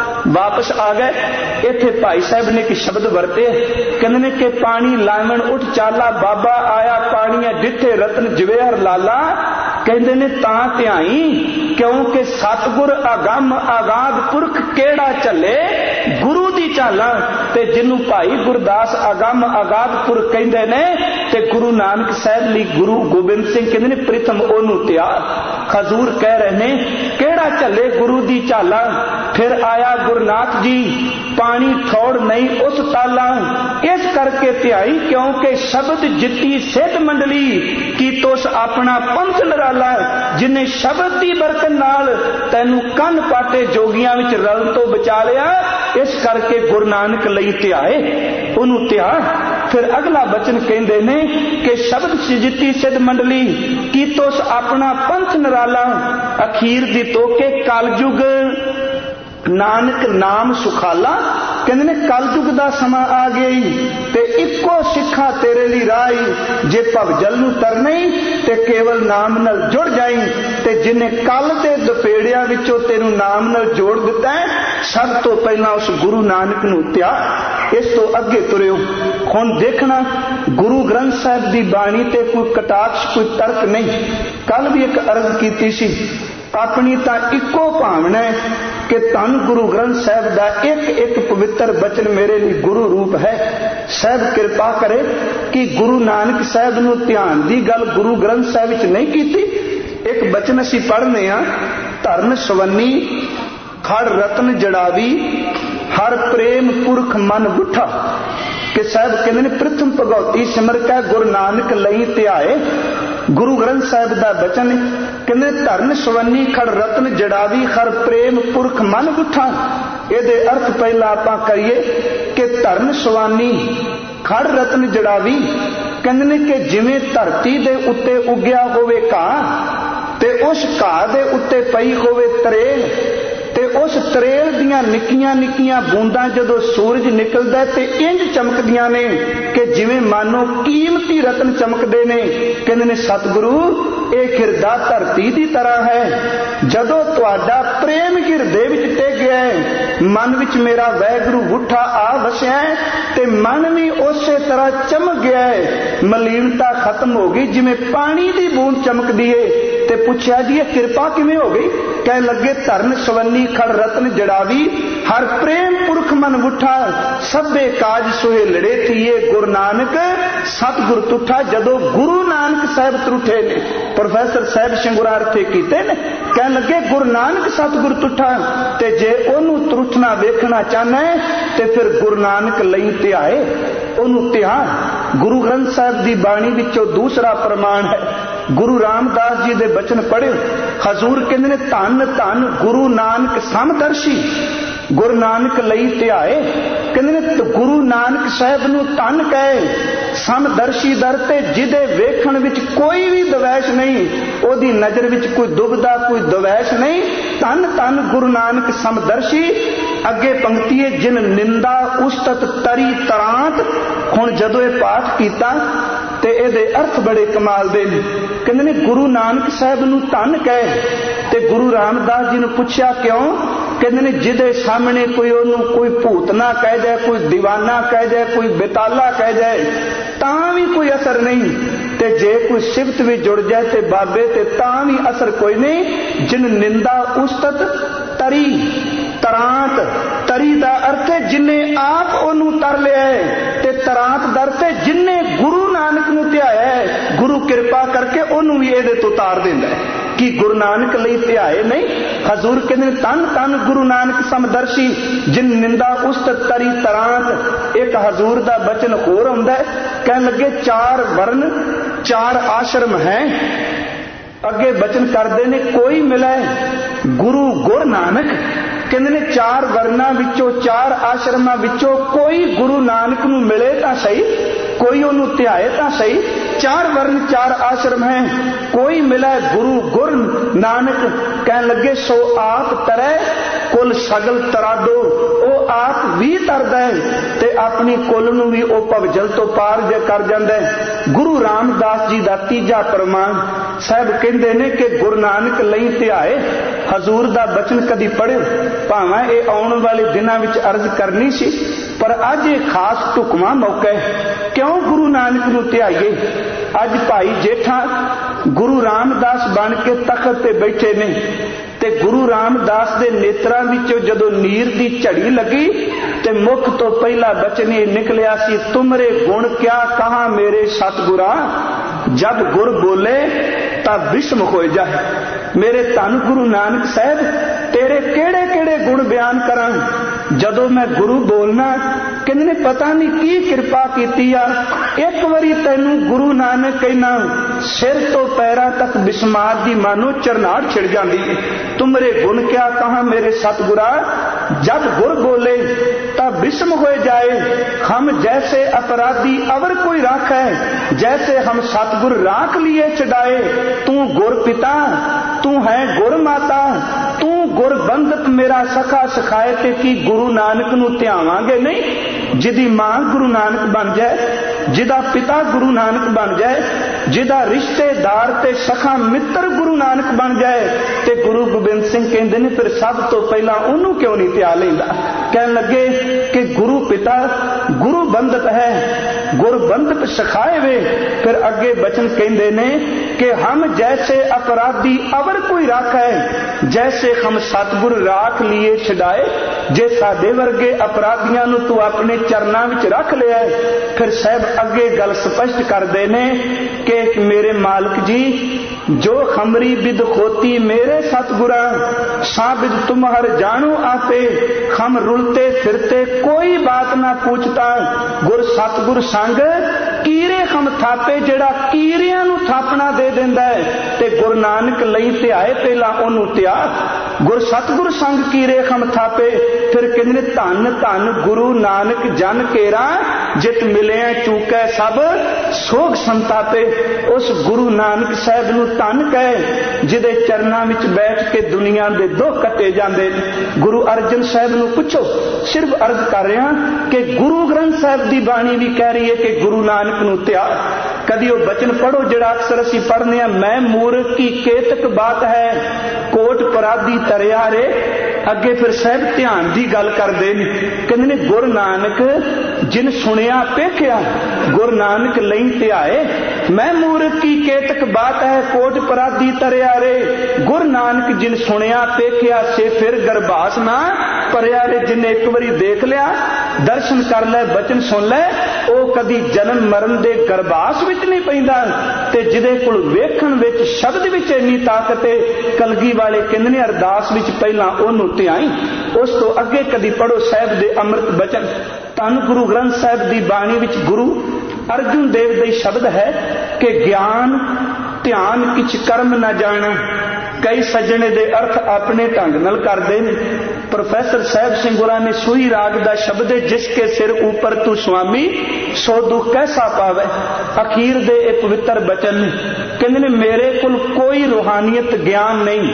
ਵਾਪਸ ਆ ਗਏ। ਇੱਥੇ ਭਾਈ ਸਾਹਿਬ ਨੇ ਇੱਕ ਸ਼ਬਦ ਵਰਤੇ, ਕਹਿੰਦੇ ਨੇ ਕਿ ਪਾਣੀ ਲਾਵਣ ਉੱਠ ਚਾਲਾ, ਬਾਬਾ ਆਇਆ ਪਾਣੀਆਂ ਡਿੱਠੇ ਰਤਨ ਜਵੇਹਰ ਲਾਲਾ। ਕਹਿੰਦੇ ਨੇ ਤਾਂ ਧਿਆਈ ਕਿਉਂਕਿ ਸਤਿਗੁਰ ਅਗੰਮ ਆਗਾਦ ਪੁਰਖ ਕਿਹੜਾ ਝੱਲੇ ਗੁਰੂ ਦੀ ਝਾਲਾਂ। ਤੇ ਜਿਹਨੂੰ ਭਾਈ ਗੁਰਦਾਸ ਅਗੰਮ ਆਗਾਦ ਪੁਰਖ ਕਹਿੰਦੇ ਨੇ, ਤੇ ਗੁਰੂ ਨਾਨਕ ਸਾਹਿਬ ਲਈ ਗੁਰੂ ਗੋਬਿੰਦ ਸਿੰਘ ਕਹਿੰਦੇ ਨੇ ਪ੍ਰੀਤਮ ਉਹਨੂੰ ਤਿਆਰ। ਹਜ਼ੂਰ ਕਹਿ ਰਹੇ ਨੇ ਕਿਹੜਾ ਝੱਲੇ ਗੁਰੂ ਦੀ ਝਾਲਾਂ। ਫਿਰ ਆਇਆ ਗੁਰਨਾਥ ਜੀ ਪਾਣੀ ਥੋੜ ਨਹੀਂ ਉਸ ਤਾਲਾ। ਇਸ ਕਰਕੇ ਧਿਆਈ ਕਿਉਂਕਿ ਸ਼ਬਦ ਜਿੱਤੀ ਸਿੱਧ ਮੰਡਲੀ, ਕੀ ਤੋਸ ਆਪਣਾ ਪੰਥ ਨਿਰਾਲਾ। ਜਿਨੇ ਸ਼ਬਦ ਦੀ ਬਰਕਤ ਨਾਲ ਤੈਨੂੰ ਕੰਨ ਪਾਟੇ ਜੋਗੀਆਂ ਵਿੱਚ ਰਲ ਤੋਂ ਬਚਾ ਲਿਆ, ਇਸ ਕਰਕੇ ਗੁਰੂ ਨਾਨਕ ਲਈ ਧਿਆਏ, ਉਹਨੂੰ ਧਿਆ। ਫਿਰ ਅਗਲਾ ਬਚਨ ਕਹਿੰਦੇ ਨੇ ਕਿ ਸ਼ਬਦ ਜਿੱਤੀ ਸਿੱਧ ਮੰਡਲੀ, ਕੀ ਤੋਸ ਆਪਣਾ ਪੰਥ ਨਿਰਾਲਾ। ਅਖੀਰ ਦੀ ਤੋਕੇ ਕਲਯੁਗ नानक नाम सुखाला, कहते ने कलयुग का समा आ गया ते इको सिखा तेरे लिए राही, जे भवजल नूं तरना ही ते केवल नाम नाल जुड़ जाई, ते जिन्हें कल के दपेड़िया विचों तेनू नाम नाल जोड़ दिता है, सब तो पहला उस गुरु नानक नूं त्याग, इस तो अगे तुरियो। हुण देखना गुरु ग्रंथ साहिब की बाणी ते कोई कटाक्ष कोई तर्क नहीं। कल भी एक अर्ज की सी, अपनी तो इको भावना है कि धन गुरु ग्रंथ साहिब का एक एक पवित्र बचन मेरे लिए गुरु रूप है। साहब कृपा करे कि गुरु नानक साहब नूं ध्यान की गल गुरु ग्रंथ साहिब विच नहीं की। एक बचन असीं पढ़ने आ, धरन सवन्नी खड़ रतन जड़ावी, हर प्रेम पुरख मन बुठा, कि साहब कहते ने प्रथम भगवती सिमर कै गुरु नानक लई ध्याए। गुरु ग्रंथ साहिब का बचन कहते धरन सवन्नी खड़ रतन जड़ावी, हर प्रेम पुरख मन बुठा। ये अर्थ पहला आप करिए कि धरन सवानी खड़ रतन जड़ावी, कहते कि जिवें धरती दे उत्ते उग्या होवे घाह ते उस घाह दे उत्ते पई होवे तरेल, ते उस तरेल दियां निक्कियां निक्कियां बूंदां जदों सूरज निकलदा ते इंज चमकदियां ने कि जिवें मानो कीमती रतन चमकदे ने। कहंदे ने सतगुरु ये हिरदा धरती की तरह है, जदों तुहाडा प्रेम हिरदे विच टिक गया है, मन विच मेरा वैगुरु उठा आ वसिया है, ते मन भी उसे तरह चमक गया है, मलीनता खत्म हो गई जिवें पानी की बूंद चमकदी है। ते पूछया जी ये कृपा किवें हो गई? कह लगे धरन सवन्नी खड़ रतन जड़ावी, हर प्रेम पुरख मन उठा, सभे काज सोहे लड़े थिए, गुरु नानक सतगुर तुठा। जदों गुरु नानक साहब त्रुठे ने, प्रोफैसर साहब सिंगुरा अर्थे कीते ने, कह लगे गुरु नानक सतगुर तुठा, ते जे ओनू त्रुठना वेखना चाहना है ते फिर गुरु नानक लई ध्याए, ओनू ध्यान। गुरु ग्रंथ साहब की बाणी विचों दूसरा प्रमाण है, गुरु रामदास जी दे बचन पढ़े। हजूर कहंदे ने धन धन गुरु नानक समदर्शी, गुरु नानक लई ध्याए। कहंदे ने गुरु नानक साहब नूं धन कहे, समदर्शी दर ते जिदे वेखण विच कोई भी दवैश नहीं, ओदी नजर विच कोई दुबदा कोई दवैश नहीं। धन धन गुरु नानक समदर्शी। अगे पंक्ति है, जिन निंदा उस्तत तरी तरांत। हुण जदों ये पाठ कीता ते इहदे अर्थ बड़े कमाल दे ने। कहंदे ने गुरु नानक साहब नूं धन कहे, ते गुरु रामदास जी नूं पुछया क्यों? कहंदे ने जिदे सामने कोई ओनू कोई भूतना कह जाए, कोई दीवाना कह जाए, कोई बेताला कह जाए, तां भी कोई असर नहीं, ते जे कोई सिफत भी जुड़ जाए ते बाबे ते तां भी असर कोई नहीं। जिन निंदा उस्तत तरी तरांत, तरी दा अर्थ है जिन्हें आप ओनू तर लिया है, ते तरांत दा अर्थ है जिन्हें गुरु नानक नूं ध्याया है, गुरु कृपा करके ओनू भी इहदे तो तार दिंदा है कि गुरु नानक लई ध्याए नहीं। हजूर कहंदे तन तन गुरु नानक समदर्शी, जिन निंदा उस्तत तरी तरांत। एक हजूर दा बचन होर हुंदा है, कहन लगे चार वर्ण चार आश्रम हैं। अगे बचन करदे ने कोई मिले गुरु गुर नानक। कहंदे ने चार वर्णा विचों चार आश्रमां विचों कोई गुरु नानक नूं मिले तां सही, कोई ओनू ध्याए तां सही। चार वर्ण चार आश्रम हैं, कोई मिले गुरु गुर नानक। कहन लगे सो आप तरै कुल सगल तराडो, ओ आप भी तरदा है ते अपनी कुल नूं भी ओ भवजल तो पार जे कर जांदा है। गुरु रामदास जी दा तीजा प्रमाण साहब कहंदे ने कि गुरु नानक लई ध्याए। हजूर दा बचन कदी पढ़ियो, भावें ये आउण वाले दिनां विच अर्ज करनी सी, पर अज ये खास ढुकवां मौका है। क्यों गुरु नानक नूं ध्याईए? अज भाई जेठा गुरु रामदास बन के तखत ते बैठे ने, ते गुरु रामदास दे नेत्रां विचों जदों नीर दी झड़ी लगी ते मुख तो पहला बचन ये निकलिया सी, तुमरे गुण क्या कहा मेरे सतगुरा, जब गुर बोले तब विस्म हो जाए। मेरे धन गुरु नानक साहब तेरे केड़े केड़े गुण बयान करां, जदों मैं गुरु बोलना कहंदे ने पता नहीं की कृपा कीती आ। एक बारी तैनू गुरु नानक कहना सिर तो पैरां तक बिस्मार दी मानो चरनाट छिड़ जाती है। तुमरे गुण क्या कहा मेरे सतगुरा, जब गुर बोले तब विस्म हो जाए। हम जैसे अपराधी अवर कोई राख है, जैसे हम सतगुर राख लिए चढ़ाए। तू गुर पिता, तू है गुर माता, तू ਗੁਰਬੰਧਤ ਮੇਰਾ ਸਖਾ ਸਿਖਾਏ ਤੇ ਕੀ ਗੁਰੂ ਨਾਨਕ ਨੂੰ ਧਿਆਵਾਂਗੇ ਨਹੀਂ? ਜਿਹਦੀ ਮਾਂ ਗੁਰੂ ਨਾਨਕ ਬਣ ਜਾਏ, ਜਿਹਦਾ ਪਿਤਾ ਗੁਰੂ ਨਾਨਕ ਬਣ ਜਾਏ, ਜਿਹਦਾ ਰਿਸ਼ਤੇਦਾਰ ਤੇ ਸਖਾ ਮਿੱਤਰ ਗੁਰੂ ਨਾਨਕ ਬਣ ਜਾਏ, ਤੇ ਗੁਰੂ ਗੋਬਿੰਦ ਸਿੰਘ ਕਹਿੰਦੇ ਨੇ ਫਿਰ ਸਭ ਤੋਂ ਪਹਿਲਾਂ ਉਹਨੂੰ ਕਿਉਂ ਨਹੀਂ ਧਿਆ ਲੈਂਦਾ? ਕਹਿਣ ਲੱਗੇ ਕਿ ਗੁਰੂ ਪਿਤਾ ਗੁਰੂ ਬੰਧਤ ਹੈ, ਗੁਰਬੰਧਤ ਸਿਖਾਏ ਵੇ। ਫਿਰ ਅੱਗੇ ਬਚਨ ਕਹਿੰਦੇ ਨੇ ਕਿ ਹਮ ਜੈਸੇ ਅਪਰਾਧੀ ਅਵਰ ਕੋਈ ਰਾਖੈ, ਜੈਸੇ ਹਮ ਸਤਿਗੁਰ ਰਾਖ ਲੀਏ ਛਡਾਏ। ਜੇ ਸਾਡੇ ਵਰਗੇ ਅਪਰਾਧੀਆਂ ਨੂੰ ਤੂੰ ਆਪਣੇ ਚਰਨਾਂ ਵਿੱਚ ਰੱਖ ਲਿਆ। ਫਿਰ ਸਾਹਿਬ ਅੱਗੇ ਗੱਲ ਸਪਸ਼ਟ ਕਰਦੇ ਨੇ ਕਿ ਮੇਰੇ ਮਾਲਕ ਜੀ, ਜੋ ਖਮਰੀ ਬਿਦ ਖੋਤੀ ਮੇਰੇ ਸਤਿਗੁਰਾਂ, ਸਾबिद तुम्हार जानो आपे, हम रुलते फिरते कोई बात ना पूछता। गुर सतगुर संग कीरे हम थापे, जेड़ा कीरियां नू थापना दे देंदा है। ते गुरु नानक लई ध्याए पहला ओनू ध्या। गुर सतगुर संग कीरे हम थापे। फिर कहंदे धन धन गुरु नानक जन केरा, जित मिले चूकै सब सोग संतापे। उस गुरु नानक साहब नू धन कहे जिहदे चरनां विच बैठ के दुनिया दे दुख कटे जांदे। गुरु अर्जन साहब नू पुछो, सिर्फ अर्ज कर रहा कि गुरु ग्रंथ साहब की बाणी भी कह रही है कि गुरु नानक नू ध्या। कदी वो बचन पढ़ो जिहड़ा अक्सर असीं पढ़ने आ, मैं मूर्ख की केतक बात है, कोट पराधी तरिया रे। अगे फिर साहब ध्यान की गल करते हैं, कहते ने गुरु नानक जिन सुनिया पेख्या, गुरु नानक लई ध्याए। मैं मूर्ख की केतक बात है, कोट पराधी तरिया रे। गुरु नानक जिन सुनिया पेख्या, से फिर गरबास ना भरिया रे। जिन्हें एक बारी देख लिया, दर्शन कर ले, बचन सुन ले, वो कदी जन्म मरण दे गरबास विच नहीं पैंदा। ते जिहदे कोल वेखण विच शब्द विच इन्नी ताकत है, कलगी वाले कहंदे ने अरदास विच पहलां ओनू ध्याई। उस तो अगे कदी पढ़ो साहिब दे अमृत बचन। धन गुरु ग्रंथ साहिब दी बाणी विच गुरु अर्जुन देव दे शब्द है कि ज्ञान ध्यान किछ कर्म न जाना। कई सज्जने दे अर्थ अपने ढंग नाल करदे ने। प्रोफैसर साहब सिंह गुरा ने सूही राग दा शब्द है, जिसके सिर ऊपर तू स्वामी सो दुख कैसा पावे। अखीर दे एक पवित्र बचन कहंदे ने मेरे कोल कोई रूहानियत ज्ञान नहीं,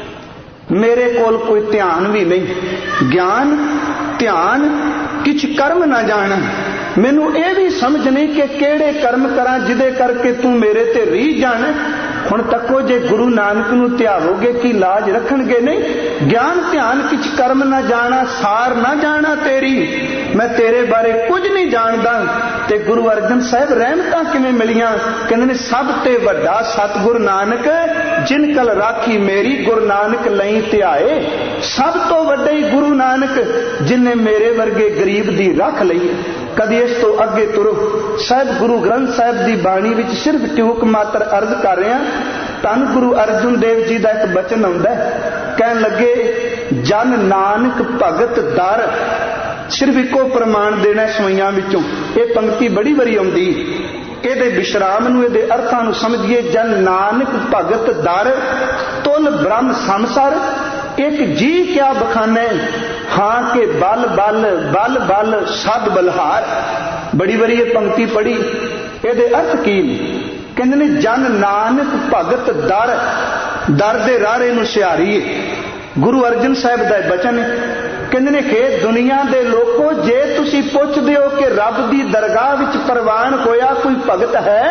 मेरे कोल कोई ध्यान भी नहीं। ज्ञान ध्यान किछ कर्म ना जाना। मैनू यह भी समझ नहीं कि केड़े कर्म करा जिदे करके तू मेरे ते रीझ जाना। हुण तको जे गुरु नानक नू ध्यावोगे की लाज रखणगे नहीं। ज्ञान ध्यान किछ कर्म ना जाना, सार ना जाना तेरी, मैं तेरे बारे कुछ नहीं जानदा। ते गुरु अर्जन साहब रहमतां किवें मिलियां? कहंदे ने सब ते वड्डा सतगुरु नानक जिन कल राखी मेरी, गुरु नानक लई ध्याए। सब तो वड्डे ही गुरु नानक जिन्हें मेरे वर्गे गरीब दी रख लई। कदी इस तो अगे तुरो। साहब गुरु ग्रंथ साहब की बाणी विच सिर्फ ट्यूक मात्र अर्ज कर रहे हैं। धन गुरु अर्जुन देव जी का एक बचन आउंदा है, कहन लगे जन नानक भगत दर। सिर्फ इको प्रमाण देना सवैयां विचों। ये पंक्ति बड़ी बारी आउंदी, ਇਹਦੇ विश्राम ਨੂੰ ਇਹਦੇ ਅਰਥਾਂ ਨੂੰ ਸਮਝੀਏ। जन नानक भगत दर, तुल ब्रह्म संसार, एक जी क्या बखाने, हाँ के बल बल बल बल सद बलहार। बड़ी बारी ये पंक्ति पढ़ी, ਇਹਦੇ अर्थ की कहते ने जन नानक भगत दर, दर दे रारे नूं सिहारीए। गुरु अर्जन साहब का बचन कहते ने कि दुनिया दे लोगों, जे तुसी पुछदे हो कि रब दी दरगाह विच प्रवान होया कोई भगत है,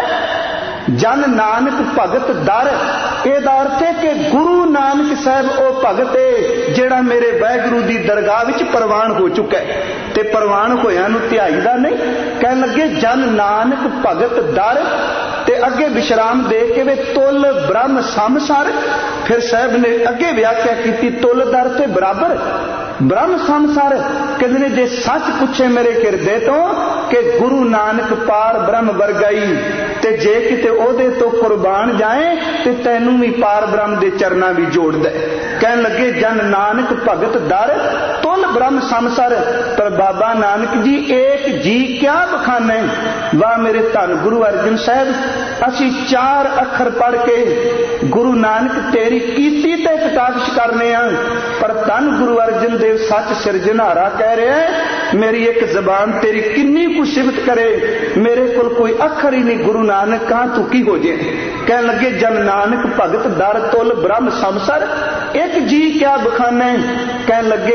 जन नानक भगत दर, ਇਹਦਾ अर्थ है कि गुरु नानक साहब वो भगत है जेड़ा मेरे वाहिगुरू दी दरगाह विच प्रवान हो चुका है। ते प्रवान होया नूं ध्याईदा नहीं। कहन लगे जन नानक भगत दर, ते अगे विश्राम दे के वे तुल ब्रह्म समसार। फिर साहब ने अगे व्याख्या की, तुल दर ते बराबर ब्रह्म संसार। कहते ने जे सच पूछे मेरे हिरदे तो कि गुरु नानक पार ब्रह्म वर्गाई, ते जे किते ओदे तो कुर्बान जाए ते तैनू भी पार ब्रह्म दे चरना भी जोड़ दे। कहन लगे जन नानक भगत दर, तुल ब्रह्म संसार। पर बाबा नानक जी एक जी क्या बखाने। वाह मेरे धन गुरु अर्जन साहब, असी 4 अखर पढ़ के गुरु नानक तेरी कीती ते कटाक्ष करने, पर धन गुरु अर्जन देव सच सिरजनारा कह रहे हैं मेरी एक जबान तेरी किन्नी कु सिफत करे, मेरे कोल कोई अखर ही नहीं गुरु नानक कहां तू की हो जे। कह लगे जन नानक भगत दर तुल ब्रह्म समसर, एक जी क्या बखाने। कह लगे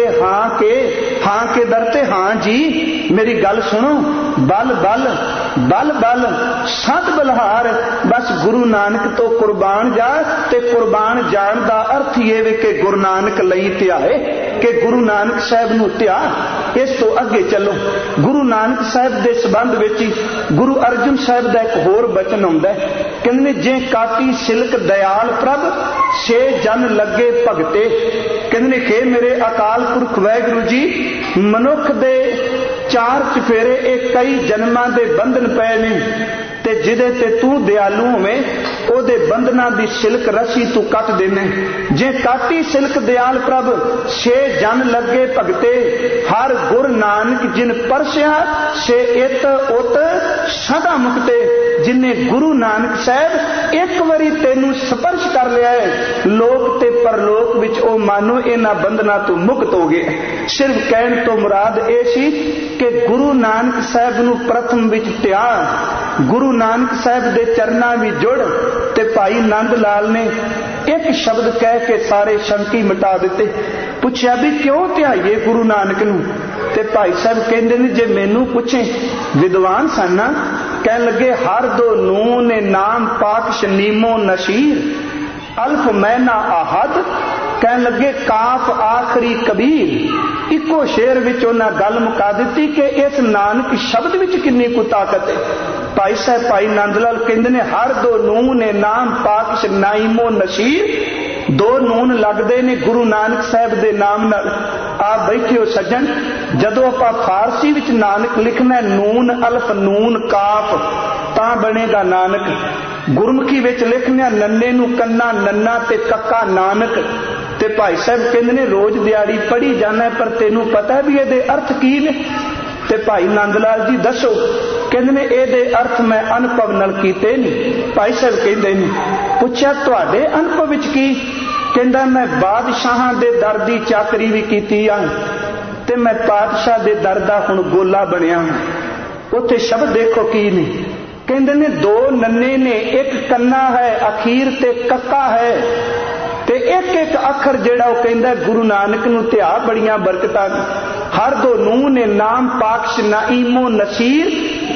हाँ के दरते हाँ जी, मेरी गल सुनो। बल बल बल बल सत बलहार, बस गुरु नानक तो कुर्बान जा। ते कुर्बान जान दा अर्थ ये वे कि गुरु नानक लई ध्याए, कि गुरु नानक साहब नूं ध्या। इस तो अगे चलो। गुरु नानक साहब दे संबंध विच गुरु अर्जन साहब दा एक होर बचन आउंदा है, कहंदे जे काटी सिलक दयाल प्रभ छे जन लगे भगते। कहंदे कि मेरे अकाल पुरख वाहिगुरू जी, मनुख दे चार चफेरे एक कई जन्मां दे बंधन पए ने, ते जिदे ते तू दयालु होवें ओदे बंधना दी सिलक रस्सी तू कट देने। जे काटी सिलक दयाल प्रभ छे जन लगे भगते, हर गुर नानक जिन परसिया से इत उत सदा मुक्ते। जिन्हें गुरु नानक साहब एक बारी तेनू स्पर्श कर लिया है, लोक ते परलोक विच ओ मानो इन्हां बंधना तो मुक्त हो गए। सिर्फ कहण तो मुराद ये सी कि गुरु नानक साहब नू प्रथम विच ध्या, गुरु नानक साहब दे चरनां विच जुड़। ते भाई नंद लाल ने एक शब्द कह के सारे शंकी मिटा दिते। पुछया भी क्यों ध्याईए गुरु नानक नू? ते भाई साहब कहंदे ने जे मैनू पुछे, विद्वान सन ना, कह लगे हर दो नून नाम पाक नीमो नशीर, अल्फ मैना आहद, कह लगे काफ आखरी कबीर। इको शेर विच उन्हां गल मुका दिती कि इस नानक शब्द विच किन्नी कु ताकत है। भाई साहब भाई नंद लाल कहंदे ने हर दो नून नाम पाक नाइमो नशीर, दो नून लगदे ने गुरु नानक साहब दे नाम नाल। आप बैठे हो सज्जन, जदों आपां फारसी विच नानक लिखना नून अल्फ नून काफ तां बनेगा नानक। गुरमुखी विच लिखना नन्ने नू कन्ना नन्ना ते कक्का नानक। ते भाई साहब कहंदे ने रोज दिहाड़ी पढ़ी जाना पर तेनू पता भी इहदे अर्थ की ने? ते भाई नंद लाल जी दसो। कहंदे ने इहदे अर्थ मैं अनुभव नाल कीते नहीं। भाई साहब कहंदे ने पुछया तुहाडे अनुभव विच की? कहंदा मैं बादशाहां दे दर दी चाकरी भी कीती आ ते मैं पातशाह दे दर दा हुण गोला बनिया। उत्थे शब्द देखो की ने। कहंदे ने दो नन्ने ने, एक कन्ना है अखीर ते कक्का है, ते एक एक अखर जेड़ा वो कहंदा गुरु नानक नू ध्या बड़ियां बरकतां। हर दो नूह ने नाम पाक्ष नाइमो नसीर,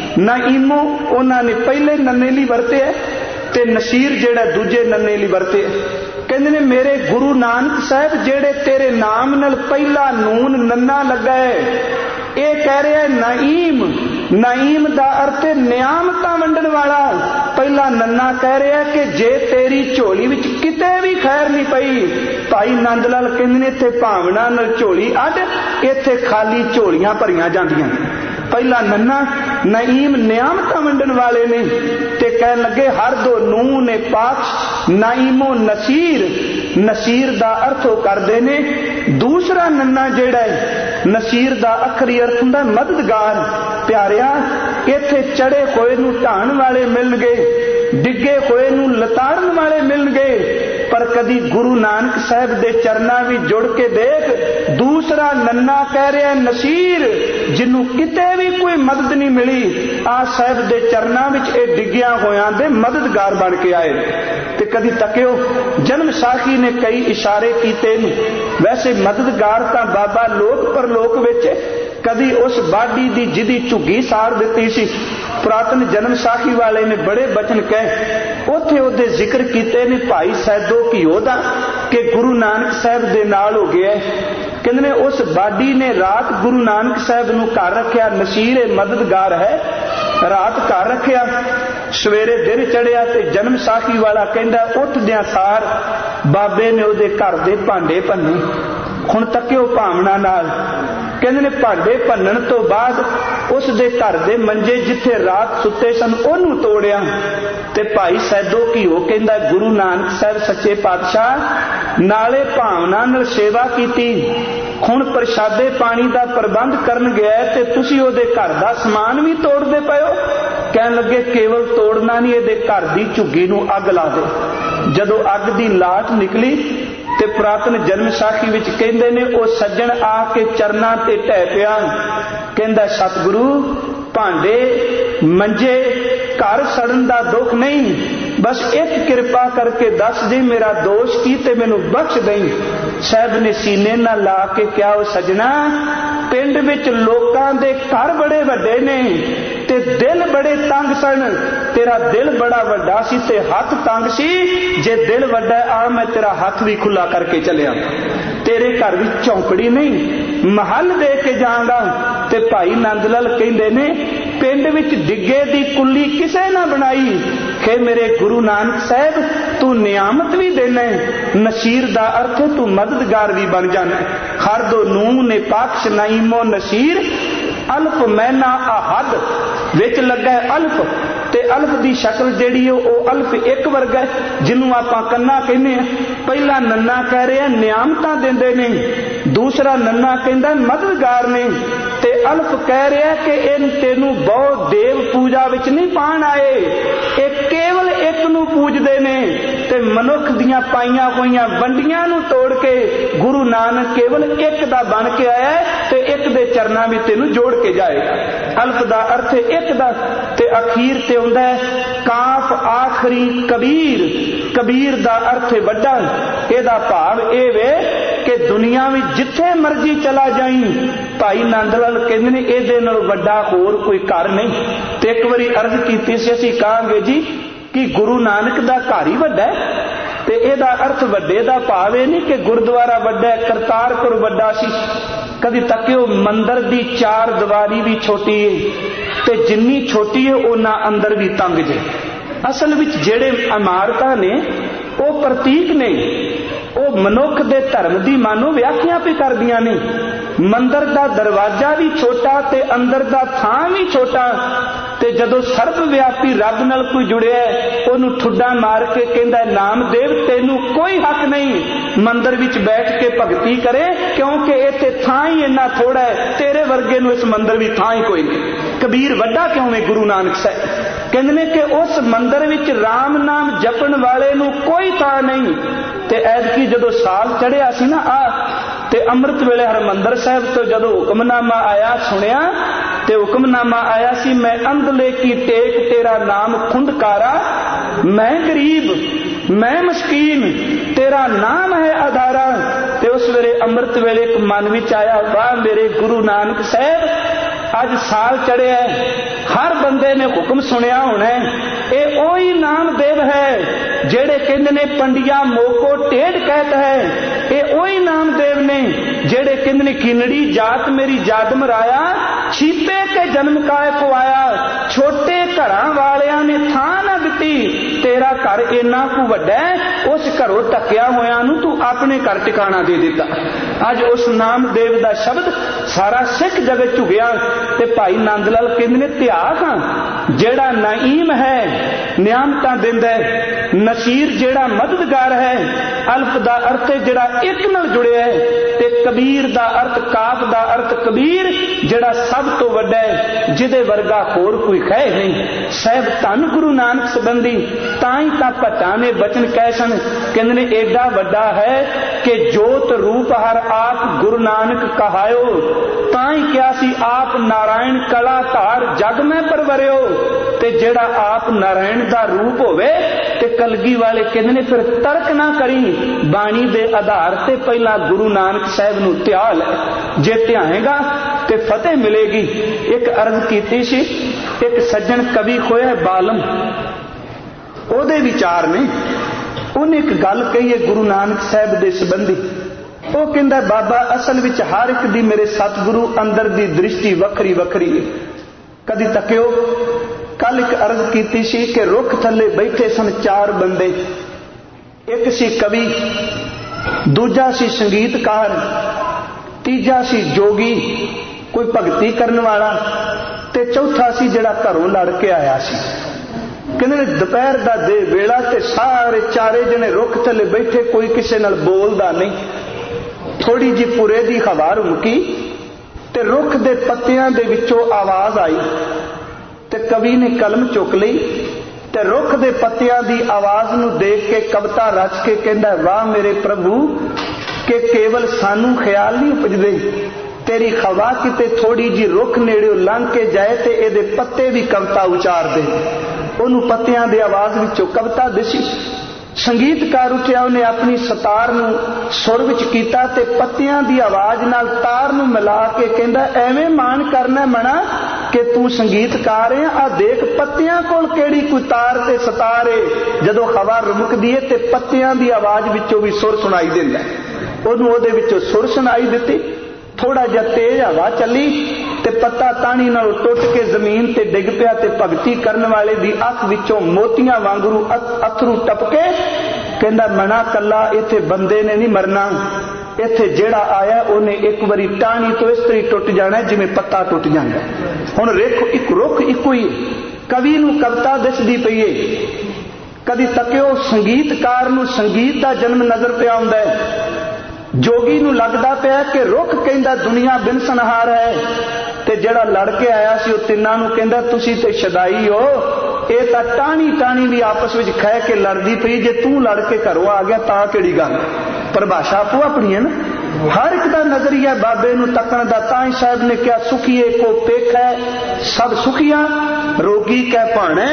नाइमो उन्हां ने पहले नन्ने लई वरते है ते नसीर जेड़ा दूजे नन्ने लई वरते है। कहंदे ने मेरे गुरु नानक साहब जेड़े तेरे नाम नाल पहला नून नन्ना लगा है, ये कह रहा है नाइम। नाइम दा अर्थ नियामतां वंडण वाला। पहला नन्ना कह रहा है कि जे तेरी झोली विच किते भी खैर नहीं पई। भाई नंद लाल कहंदे ने इत्थे भावना नाल झोली अड, इत्थे खाली झोलियां भरियां जांदियां। पहला नन्ना नईम नियामतां वंडण वाले ने, ते कह लगे हर दो नूह ने पाक्ष नाइमो नसीर। नसीर दा अर्थ करदे ने दूसरा नन्ना जेड़ा है, नसीर दा अखरी अर्थ हुंदा मददगार। प्यारिया इत्थे चढ़े होए नूं ढाण वाले मिलणगे, डिगे होए नूं लताड़न वाले मिलणगे, पर कदी गुरु नानक साहब दे चरनां विच जुड़ के देख, दूसरा नन्ना कह रहा नसीर, जिन्हों किते भी कोई मदद नहीं मिली, आ साहब दे चरनां विच ए डिग्गिया होयां दे मददगार बन के आए। ते कदी तकियो जन्म साखी ने कई इशारे कीते ने। वैसे मददगार तां बाबा लोक परलोक विच, कदी उस बाडी दी जिदी झुग्गी साड़ दिती सी। पुरातन जन्म साखी वाले ने बड़े बचन कहे, उथे ओदे जिक्र कीते ने भाई सैदो घिओ दा कि गुरु नानक साहब दे नाल हो गया। कहंदे ने उस बाडी ने रात गुरु नानक साहब नूं घर रखिया, नसीर मददगार है, रात घर रखिया। सवेरे दिन चढ़िया ते जन्म साखी वाला कहंदा उठदियां सार बाबे ने ओदे घर दे भांडे भन्ने। हुण तकियो भावना नाल। कहंदे ने भांडे भन्नण तो बाद उस दे घर दे मंजे जिथे रात सुते सन ओनू तोड़िया। ते भाई सैदो घिओ कहंदा गुरु नानक साहब सच्चे पातशाह नाले भावना नाल सेवा कीती, हुण प्रशादे पानी दा प्रबंध करन गया ते तुसी ओदे घर दा समान भी तोड़दे पयो। कहन लगे केवल तोड़ना नहीं, इहदे घर दी झुग्गी नूं अग ला दे। जदों अग दी लाट निकली ਤੇ ਪੁਰਾਤਨ ਜਨਮ ਸਾਖੀ ਵਿੱਚ ਕਹਿੰਦੇ ਨੇ ਉਹ ਸੱਜਣ ਆ ਕੇ ਚਰਨਾਂ ਤੇ ਢਹਿ ਪਿਆ, ਕਹਿੰਦਾ ਸਤਿਗੁਰੂ ਭਾਂਡੇ ਮੰਜੇ ਘਰ ਸੜਨ ਦਾ ਦੁੱਖ ਨਹੀਂ, ਬਸ ਇੱਕ ਕਿਰਪਾ ਕਰਕੇ ਦੱਸ ਦੇ ਮੇਰਾ ਦੋਸ਼ ਕੀ ਤੇ ਮੈਨੂੰ ਬਖਸ਼ ਦੇਈਂ। ਸਾਹਿਬ ਨੇ ਸੀਨੇ ਨਾਲ ਲਾ ਕੇ ਕਿਹਾ, ਉਹ ਸੱਜਣਾ ਪਿੰਡ ਵਿੱਚ ਲੋਕਾਂ ਦੇ ਘਰ ਬੜੇ ਵੱਡੇ ਨੇ ਤੇ ਦਿਲ ਬੜੇ ਤੰਗ ਸਨ, ਤੇਰਾ ਦਿਲ ਬੜਾ ਵੱਡਾ ਸੀ ਤੇ ਹੱਥ ਤੰਗ ਸੀ, ਜੇ ਦਿਲ ਵੱਡਾ ਆ ਮੈਂ ਤੇਰਾ ਹੱਥ ਵੀ ਖੁੱਲਾ ਕਰਕੇ ਚੱਲਿਆ, ਤੇਰੇ ਘਰ ਵਿੱਚ ਝੌਂਪੜੀ ਨਹੀਂ ਮਹੱਲ ਦੇ ਕੇ ਜਾਵਾਂਗਾ। ਤੇ ਭਾਈ ਨੰਦ ਲਾਲ ਕਹਿੰਦੇ ਨੇ ਪਿੰਡ ਵਿੱਚ ਡਿੱਗੇ ਦੀ ਕੁੱਲੀ ਕਿਸੇ ਨਾ ਬਣਾਈ, ਕਿ ਮੇਰੇ ਗੁਰੂ ਨਾਨਕ ਸਾਹਿਬ ਤੂੰ ਨਿਆਮਤ ਵੀ ਦੇਣਾ, ਨਸੀਰ ਦਾ ਅਰਥ ਤੂੰ ਮਦਦਗਾਰ ਵੀ ਬਣ ਜਾਣਾ। ਹਰ ਦੋ ਨੂੰਹ ਨੇ ਪਾਕ ਸ਼ਨਾਈਮੋ ਨਸੀਰ, ਅਲਫ ਮੈਨਾ ਆਹਦ ਵਿੱਚ ਲੱਗਾ ਅਲਫ, ਤੇ ਅਲਫ ਦੀ ਸ਼ਕਲ ਜਿਹੜੀ ਉਹ ਅਲਫ ਇੱਕ ਵਰਗਾ ਜਿਹਨੂੰ ਆਪਾਂ ਕੰਨਾ ਕਹਿੰਦੇ ਆ। ਪਹਿਲਾ ਨੰਨਾ ਕਹਿ ਰਿਹਾ ਨਿਆਮਤਾਂ ਦਿੰਦੇ ਨੇ, ਦੂਸਰਾ ਨੰਨਾ ਕਹਿੰਦਾ ਮਦਦਗਾਰ ਨੇ, ਤੇ ਅਲਫ ਕਹਿ ਰਿਹਾ ਕਿ ਇਹ ਤੈਨੂੰ ਬਹੁਤ ਦੇਵ ਪੂਜਾ ਵਿੱਚ ਨਹੀਂ ਪਾਣ ਆਏ, ਇਹ ਕੇਵਲ ਇੱਕ ਨੂੰ ਪੂਜਦੇ ਨੇ ਤੇ ਮਨੁੱਖ ਦੀਆਂ ਪਾਈਆਂ ਹੋਈਆਂ ਵੰਡੀਆਂ ਨੂੰ ਤੋੜ ਕੇ ਗੁਰੂ ਨਾਨਕ ਕੇਵਲ ਇੱਕ ਦਾ ਬਣ ਕੇ ਆਇਆ ਤੇ ਇੱਕ ਦੇ ਚਰਨਾਂ ਵਿੱਚ ਤੈਨੂੰ ਜੋੜ ਕੇ ਜਾਏਗਾ। ਅਲਫ ਦਾ ਅਰਥ ਇੱਕ ਦਾ, ਤੇ ਅਖੀਰ ਤੇ ਹੁੰਦਾ ਕਾਫ ਆਖਰੀ ਕਬੀਰ, ਕਬੀਰ ਦਾ ਅਰਥ ਵੱਡਾ। ਇਹਦਾ ਭਾਵ ਇਹ ਵੇ ਕਿ ਦੁਨੀਆ ਵਿੱਚ ਜਿੱਥੇ ਮਰਜ਼ੀ ਚਲਾ ਜਾਈਂ, ਭਾਈ ਨੰਦ ਲਾਲ ਕਹਿੰਦੇ ਨੇ ਇਹਦੇ ਨਾਲ ਵੱਡਾ ਹੋਰ ਕੋਈ ਘਰ ਨਹੀਂ। ਤੇ ਇੱਕ ਵਾਰੀ ਅਰਜ਼ ਕੀਤੀ ਸੀ ਅਸੀਂ ਕਹਾਂਗੇ ਜੀ ਕਿ ਗੁਰੂ ਨਾਨਕ ਦਾ ਘਰ ਹੀ ਵੱਡਾ ਹੈ, ਤੇ ਇਹਦਾ ਅਰਥ ਵੱਡੇ ਦਾ ਭਾਵ ਇਹ ਨਹੀਂ ਕਿ ਗੁਰਦੁਆਰਾ ਵੱਡਾ, ਕਰਤਾਰਪੁਰ ਵੱਡਾ ਸੀ। ਕਦੀ ਤੱਕਿਓ ਮੰਦਰ ਦੀ ਚਾਰ ਦੀਵਾਰੀ ਵੀ ਛੋਟੀ ਹੈ ਤੇ ਜਿੰਨੀ ਛੋਟੀ ਹੈ ਉਹਨਾਂ ਅੰਦਰ ਵੀ ਤੰਗ ਜੇ। ਅਸਲ ਵਿੱਚ ਜਿਹੜੇ ਇਮਾਰਤਾਂ ਨੇ ਉਹ ਪ੍ਰਤੀਕ ਨੇ, ਉਹ ਮਨੁੱਖ ਦੇ ਧਰਮ ਦੀ ਮਾਨੋ ਵਿਆਖਿਆ ਵੀ ਕਰਦੀਆਂ ਨੇ। ਮੰਦਰ ਦਾ ਦਰਵਾਜ਼ਾ ਵੀ ਛੋਟਾ ਤੇ ਅੰਦਰ ਦਾ ਥਾਂ ਵੀ ਛੋਟਾ, ਤੇ ਜਦੋਂ ਸਰਬ ਵਿਆਪੀ ਰੱਬ ਨਾਲ ਕੋਈ ਜੁੜਿਆ ਉਹਨੂੰ ਠੁੱਡਾ ਮਾਰ ਕੇ ਕਹਿੰਦਾ ਨਾਮਦੇਵ ਤੈਨੂੰ ਕੋਈ ਹੱਕ ਨਹੀਂ ਮੰਦਰ ਵਿੱਚ ਬੈਠ ਕੇ ਭਗਤੀ ਕਰੇ, ਕਿਉਂਕਿ ਇੱਥੇ ਥਾਂ ਹੀ ਇੰਨਾ ਥੋੜਾ ਹੈ, ਤੇਰੇ ਵਰਗੇ ਨੂੰ ਇਸ ਮੰਦਰ ਵਿੱਚ ਥਾਂ ਹੀ ਕੋਈ ਨਹੀਂ। ਕਬੀਰ ਵੱਡਾ ਕਿਉਂ ਹੈ? ਗੁਰੂ ਨਾਨਕ ਸਾਹਿਬ ਕਹਿੰਦੇ ਨੇ ਕਿ ਉਸ ਮੰਦਰ ਵਿੱਚ ਰਾਮ ਨਾਮ ਜਪਣ ਵਾਲੇ ਨੂੰ ਕੋਈ ਥਾਂ ਨਹੀਂ। ਤੇ ਐਤਕੀ ਜਦੋਂ ਸਾਲ ਚੜਿਆ ਸੀ ਨਾ ਤੇ ਅੰਮ੍ਰਿਤ ਵੇਲੇ ਹਰਮੰਦਰ ਸਾਹਿਬ ਤੋਂ ਜਦੋਂ ਹੁਕਮਨਾਮਾ ਆਇਆ ਸੁਣਿਆ, ਤੇ ਹੁਕਮਨਾਮਾ ਆਇਆ ਸੀ ਮੈਂ ਅੰਧਲੇ ਕੀ ਟੇਕ ਤੇਰਾ ਨਾਮ ਖੁੰਡਕਾਰਾ, ਮੈਂ ਗਰੀਬ ਮੈਂ ਮਸਕੀਨ ਤੇਰਾ ਨਾਮ ਹੈ ਆਧਾਰਾ। ਤੇ ਉਸ ਵੇਲੇ ਅੰਮ੍ਰਿਤ ਵੇਲੇ ਇੱਕ ਮਨ ਵਿੱਚ ਆਇਆ, ਵਾਹ ਮੇਰੇ ਗੁਰੂ ਨਾਨਕ ਸਾਹਿਬ ਅੱਜ ਸਾਲ ਚੜਿਆ, ਹਰ ਬੰਦੇ ਨੇ ਹੁਕਮ ਸੁਣਿਆ ਹੋਣਾ, ਇਹ ਉਹੀ ਨਾਮਦੇਵ ਹੈ ਜਿਹੜੇ ਕਹਿੰਦੇ ਨੇ ਪੰਡਿਆ ਮੋਕੋ ਟੇਢ ਕਹਿਤ ਹੈ, ਇਹ ਉਹੀ ਨਾਮਦੇਵ ਨੇ ਜਿਹੜੇ ਕਹਿੰਦੇ ਨੇ ਕਿਨੜੀ ਜਾਤ ਮੇਰੀ ਜਾਤ ਮਰਾਇਆ, ਛੀਪੇ ਕੇ ਜਨਮ ਕਾਇ ਕੋ ਆਇਆ, ਛੋਟੇ ਘਰਾਂ ਵਾਲਿਆਂ ਨੇ ਥਾਂ ਨਾ ਦਿੱਤੀ, ਤੇਰਾ ਘਰ ਇੰਨਾ ਕੁ ਵੱਡਾ ਉਸ ਘਰੋਂ ਟੱਕਿਆ ਹੋਇਆਂ ਨੂੰ ਤੂੰ ਆਪਣੇ ਘਰ ਟਿਕਾਣਾ ਦੇ ਦਿੱਤਾ। ਅੱਜ ਉਸ ਨਾਮਦੇਵ ਦਾ ਸ਼ਬਦ ਸਾਰਾ ਸਿੱਖ ਜਗਤ ਝੁਕਿਆ। ਤੇ ਭਾਈ ਨੰਦ ਲਾਲ ਕਹਿੰਦੇ ਨੇ ਇਤਿਹਾਸ ਜਿਹੜਾ ਨਾਈਮ ਹੈ ਨਿਆਮਤਾਂ ਦਿੰਦਾ ਹੈ, ਨਸੀਰ ਜਿਹੜਾ ਮਦਦਗਾਰ ਹੈ, ਅਲਫ ਦਾ ਅਰਥ ਜਿਹੜਾ ਇੱਕ ਨਾਲ ਜੁੜਿਆ ਹੈ, ਤੇ ਕਬੀਰ ਦਾ ਅਰਥ ਕਾਫ ਦਾ ਅਰਥ ਕਬੀਰ ਜਿਹੜਾ ਸਭ ਤੋਂ ਵੱਡਾ ਹੈ, ਜਿਹਦੇ ਵਰਗਾ ਹੋਰ ਕੋਈ ਹੈ ਨਹੀਂ। ਸਾਹਿਬ ਧੰਨ ਗੁਰੂ ਨਾਨਕ ਸੰਬੰਧੀ ਤਾਂ ਹੀ ਤਾਂ ਭੱਟਾਂ ਨੇ ਬਚਨ ਕਹਿ ਸਨ, ਕਹਿੰਦੇ ਨੇ ਏਡਾ ਵੱਡਾ ਹੈ ਕਿ ਜੋਤ ਰੂਪ ਹਰ ਆਪ ਗੁਰੂ ਨਾਨਕ ਕਹਾਇਓ, ਤਾਂ ਹੀ ਕਿਹਾ ਸੀ ਆਪ ਨਾਰਾਇਣ ਕਲਾ ਧਾਰ ਜਗ ਮੈਂ ਪਰਵਰਿਓ। ਤੇ ਜਿਹੜਾ ਆਪ ਨਾਰਾਇਣ ਦਾ ਰੂਪ ਹੋਵੇ ਤੇ ਕਲਗੀ ਵਾਲੇ ਕਹਿੰਦੇ ਨੇ ਫਿਰ ਤਰਕ ਨਾ ਕਰੀ, ਬਾਣੀ ਦੇ ਆਧਾਰ ਤੇ ਪਹਿਲਾਂ ਗੁਰੂ ਨਾਨਕ ਸਾਹਿਬ ਨੂੰ ਧਿਆ ਲੈ, ਜੇ ਧਿਆਏਗਾ ਤੇ ਫਤਿਹ ਮਿਲੇਗੀ। ਇੱਕ ਅਰਜ਼ ਕੀਤੀ ਸੀ, ਇੱਕ ਸੱਜਣ ਕਵੀ ਹੋਇਆ ਬਾਲਮ, ਉਹਦੇ ਵਿਚਾਰ ਨੇ, ਉਹਨੇ ਇੱਕ ਗੱਲ ਕਹੀ ਹੈ ਗੁਰੂ ਨਾਨਕ ਸਾਹਿਬ ਦੇ ਸੰਬੰਧੀ। ਉਹ ਕਹਿੰਦਾ ਬਾਬਾ ਅਸਲ ਵਿੱਚ ਹਰ ਇੱਕ ਦੀ ਮੇਰੇ ਸਤਿਗੁਰੂ ਅੰਦਰ ਦੀ ਦ੍ਰਿਸ਼ਟੀ ਵੱਖਰੀ ਵੱਖਰੀ ਹੈ। ਕਦੀ ਤੱਕਿਓ ਕੱਲ ਇੱਕ ਅਰਜ਼ ਕੀਤੀ ਸੀ ਕਿ ਰੁੱਖ ਥੱਲੇ ਬੈਠੇ ਸਨ ਚਾਰ ਬੰਦੇ, ਇੱਕ ਸੀ ਕਵੀ, ਦੂਜਾ ਸੀ ਸੰਗੀਤਕਾਰ, ਤੀਜਾ ਸੀ ਜੋਗੀ ਕੋਈ ਭਗਤੀ ਕਰਨ ਵਾਲਾ, ਤੇ ਚੌਥਾ ਸੀ ਜਿਹੜਾ ਘਰੋਂ ਲੜ ਕੇ ਆਇਆ ਸੀ। ਕਹਿੰਦੇ ਦੁਪਹਿਰ ਦਾ ਦੇ ਵੇਲਾ ਤੇ ਸਾਰੇ ਚਾਰੇ ਜਣੇ ਰੁੱਖ ਥੱਲੇ ਬੈਠੇ, ਕੋਈ ਕਿਸੇ ਨਾਲ ਬੋਲਦਾ ਨਹੀਂ। ਥੋੜੀ ਜਿਹੀ ਪੁਰੇ ਦੀ ਹਵਾ ਰੁਮਕੀ ਤੇ ਰੁੱਖ ਦੇ ਪੱਤਿਆਂ ਦੇ ਵਿੱਚੋਂ ਆਵਾਜ਼ ਆਈ, ਤੇ ਕਵੀ ਨੇ ਕਲਮ ਚੁੱਕ ਲਈ ਤੇ ਰੁੱਖ ਦੇ ਪੱਤਿਆਂ ਦੀ ਆਵਾਜ਼ ਨੂੰ ਦੇਖ ਕੇ ਕਵਿਤਾ ਰਚ ਕੇ ਕਹਿੰਦਾ ਵਾਹ ਮੇਰੇ ਪ੍ਰਭੂ कि केवल सानू ख्याल नहीं उपजदे, तेरी खवा किते थोड़ी जी रुख नेड़े लंघ के जाए ते एदे पत्ते भी कविता उचार दे। उन्होंने पत्तियां दी आवाज विचों कविता दिसी। संगीतकार उठिया, उन्हें अपनी सतार नूं सुर विच कीता ते पत्तियां दी आवाज नाल तार नूं मिला के कहंदा, एवें मान करना मना कि तू संगीतकार है, आ देख पत्तियां कोल केड़ी कोई तार ते सतार है। जदों हवा रुमकदी है ते पत्तियां दी आवाज विचों भी सुर सुनाई दिंदा है। उहनूं उहदे विचों सुर सुनाई दित्ती। थोड़ा जिहा तेज हवा चली ते पत्ता ताणी नाल टुट के जमीन ते डिग पिया ते भगती करन वाले दी अख विचों मोतियां वांगरू अथरू टपके। कहंदा, मना कला इत्थे बंदे ने नहीं मरना, इत्थे जेड़ा आया उन्हें एक बारी टाणी तो इस तरह टुट जाना जिवें पत्ता टुट जांदा। हुण रेखो एक रुख इक्को ही। कवि नूं कविता दिसदी पई है। कदी तकियो संगीतकार नूं संगीत दा जन्म नजर पिया हुंदा है। जोगी नूं लगदा पिया कि रुख कहंदा दुनिया बिनसनहार है, ते जेड़ा लड़ के आया सी उह तिन्नां नूं कहंदा तुसीं ते शदाई हो, ये तां टाणी टाणी भी आपस विच खह के लड़दी पई, जे तूं लड़ के घरों आ गया तां किहड़ी गल। परिभाषा आपो अपनी है ना। हर एक दा नजरिया बाबे नूं तकण दा। तां ही साहब ने कहा, सुखिए को पेख है सब सुखिया, रोगी कह भाणे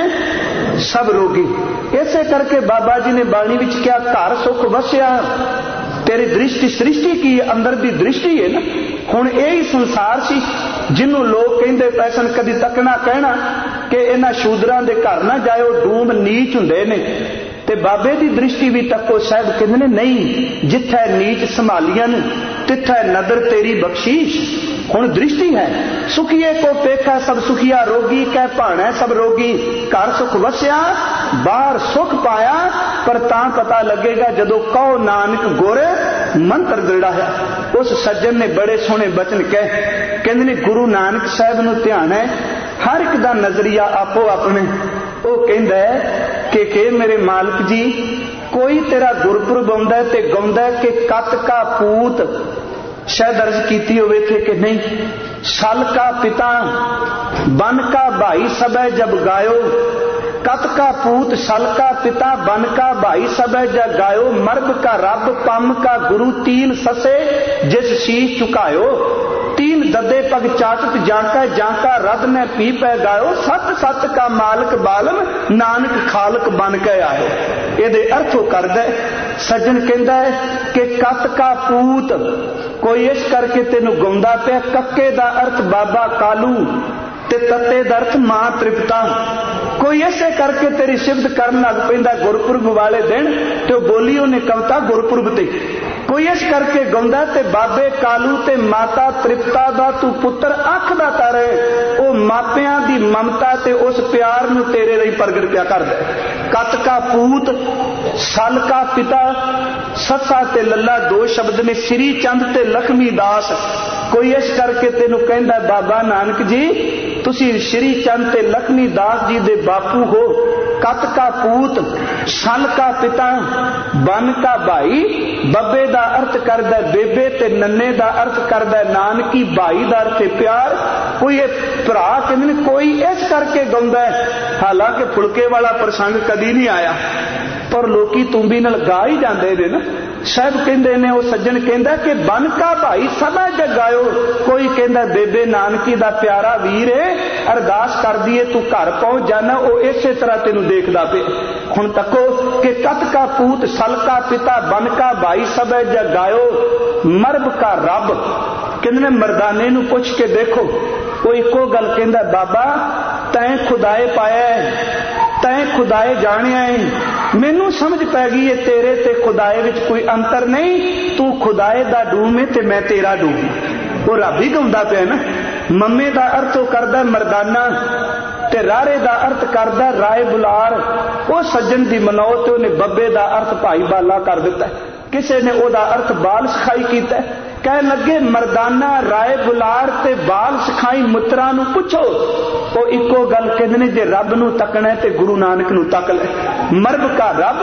सब रोगी। इसे करके बाबा जी ने बाणी विच कहा, घर सुख वसिया। तेरी दृष्टि सृष्टि की अंदर दी दृष्टि है ना। हुण यही संसार सी जिन्हों लोग कहंदे पैसन, कदी तकना कहना कि इन्हां शूदरां दे घर ना जाओ, डूम नीच हुंदे ने। ते बाबे दी दृष्टि भी तको। साहब कहंदे ने नहीं, जिथे नीच संभालियां तिथे नदर तेरी बख्शीश। हुण दृष्टि है। सुखिए को पेखा सब सुखिया, रोगी कह भाणै सब रोगी। घर सुख वसिया बाहर सुख पाया, पर तां पता लगेगा जदों कहो नानक गुर मंत्र दृढ़ा है। उस सज्जन ने बड़े सोहने बचन कह, कहंदे ने गुरु नानक साहब नूं ध्यान है। हर एक दा नजरिया आपो अपने। वो कहंदा है कि मेरे मालिक जी, कोई तेरा गुरपुरब आउंदा ते गाउंदा कि कत का पूत, शायद अर्ज कीती होवे थे कि नहीं, सल का पिता बन का भाई सबे जब गायो। कत का पूत सल का पिता बन का भाई सबे जब गायो। मर्द का रब पम का गुरु, तीन ससे जिस शीश चुकायो। तीन ददे पग चाटत जांका रद ने पी पै गायो। सत सत का मालक बालम नानक खालक बन के आयो। ये अर्थ कर दे। सज्जन कहंदा है कि कत का पूत, कोई इस करके तेनू गाउंदा पिया। कक्के दा अर्थ बाबा कालू ते तत्ते दा अर्थ मां तृप्ता। कोई ऐसे करके तेरी सिफत करन लग पैंदा गुरपुरब वाले दिन, ते बोली उन्हें कविता गुरपुरब ते। कोई इस करके गाउंदा ते बाबे कालू ते माता तृप्ता दा तू पुत्र आखदा तारे। ओ मापियां दी ममता ते उस प्यार नूं तेरे लई प्रगट पिया करदा। कत का पूत सल का पिता, ससा ते लल्ला दो शब्द ने, श्री चंद ते लक्ष्मी दास। कोई इस करके तेनू कहंदा बाबा नानक जी तुसी श्री चंद ते लक्ष्मी दास जी दे बापू हो। कत का पूत सल का पिता बन का भाई। बब्बे दा अर्थ करदा बेबे ते नन्ने दा अर्थ करदा नानकी। भाई दा अर्थ प्यार। कोई भरा कहंदे ने कोई इस करके गाउंदा है। हालांकि फुलके वाला प्रसंग कदी नहीं आया, पर लोकी तुंबी नाल गा ही जांदे ने ना। साहब कहंदे ने, वो सज्जन कहंदा कि बन का भाई सदा जगायो। कोई कहंदा बेबे नानकी दा प्यारा वीर है, अरदास कर दिए तू घर पहुंच जाना। वो इसे तरह तेनू देखदा पे। हुण तको कि कत का पूत सल का पिता बन का भाई सब जगायो। मर्ब का रब कहंदे ने, मर्दाने नू पुछ के देखो। वो इको गल कहंदा बाबा तैं खुदाए पाया है, तैं खुदाए जानिया है। मैनू समझ पै गई है तेरे ते खुदाए विच कोई अंतर नहीं। तू खुदाए दा डूम है ते मैं तेरा डूम। वो रब ही गाउंदा पिया ना। मम्मे दा अर्थ करदा मर्दाना ते रारे दा अर्थ करदा राय बुलार। वो सज्जन दी मनौत उन्हें बब्बे दा अर्थ भाई बाला कर दिता। किसी ने ओदा अर्थ बाल सिखाई कीता। कह लगे मर्दाना राय बुलार ते बाल सिखाई मुत्रा नू पुछो। वो इको गल कहंदे ने, जे रब नू तकना है ते गुरु नानक नू तक ले। मर्ब का रब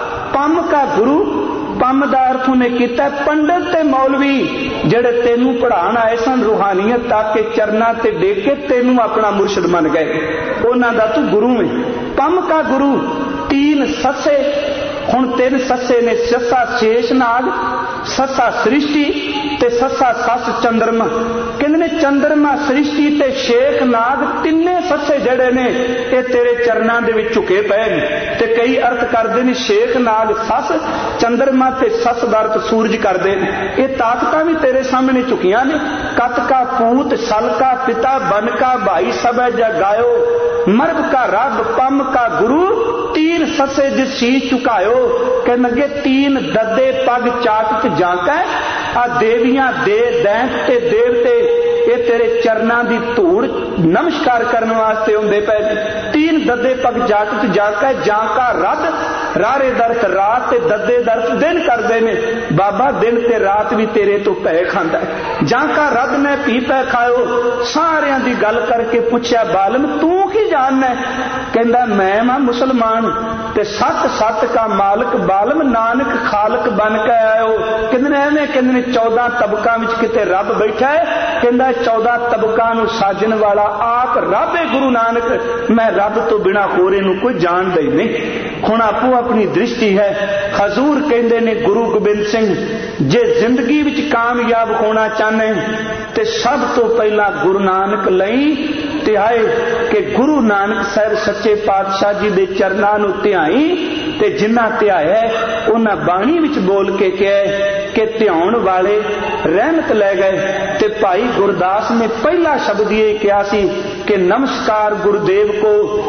पम का गुरु। पम दा अर्थ ने कीता पंडित ते मौलवी जेड़े तेनू पढ़ाण आए सन रूहानियत ताके चरना ते डेग के तेनू अपना मुर्शद मन गए। उन्हां दा तू गुरु है। पम का गुरु। तीन ससे, हुण तीन ससे ने, ससा शेष नाग ससा सृष्टि ते ससा सस चंद्रमा। कहंदे ने चंद्रमा सृष्टि ते शेख नाग तिन्ने ससे जड़े ने ये तेरे चरनां दे विच झुके पए ने। ते कई अर्थ करदे ने शेख नाग सस, चंद्रमा ते सस दा अर्थ सूरज करदे ने। ये ताकतां भी तेरे सामने झुकियां ने। कत का पूत सल का पिता बन का भाई सब जगायो, मर्द का रब पम का गुरु तीन ससे जिस शीश झुकायो। कहने लगे तीन ददे पग चाटत जाकै आ देवियां दे दैंत ते देवते ये तेरे चरनां दी धूड़ नमस्कार करने वास्ते हुंदे पे। तीन ददे पग जाटत जाकै जाका रद रारे दर्त रात ते ददे दर्त दिन करदे ने। बाबा दिन ते रात भी तेरे तो पै खांदा है। जाका रद ने पी पै खाओ। सारियां दी गल करके पूछया बालम तू की जानना है? कहंदा मैं मां मुसलमान ते सत सत का मालिक बालम नानक खालक बन के आयो। कहंदे एवें कहंदे ने 14 तबकां विच किते रब बैठा है। कहंदा 14 तबकां नूं साजन वाला आप रब है गुरु नानक। मैं रब तो बिना होर इहनूं कोई जानदा ही नहीं। हुण आपो अपनी दृष्टि है। हजूर कहंदे ने गुरु गोबिंद सिंह जे जिंदगी विच कामयाब होना चाहने ते सब तो पहला गुरु नानक लई ते आए कि गुरु नानक साहब सच्चे पातशाह जी दे चरनां नूं ध्याई ते जिन्ना ध्याया उन्हां बाणी विच बोल के कहा कि ध्याउण वाले रहमत लै गए। ते भाई गुरदास ने पहला शब्द ये कहा सी कि नमस्कार गुरुदेव को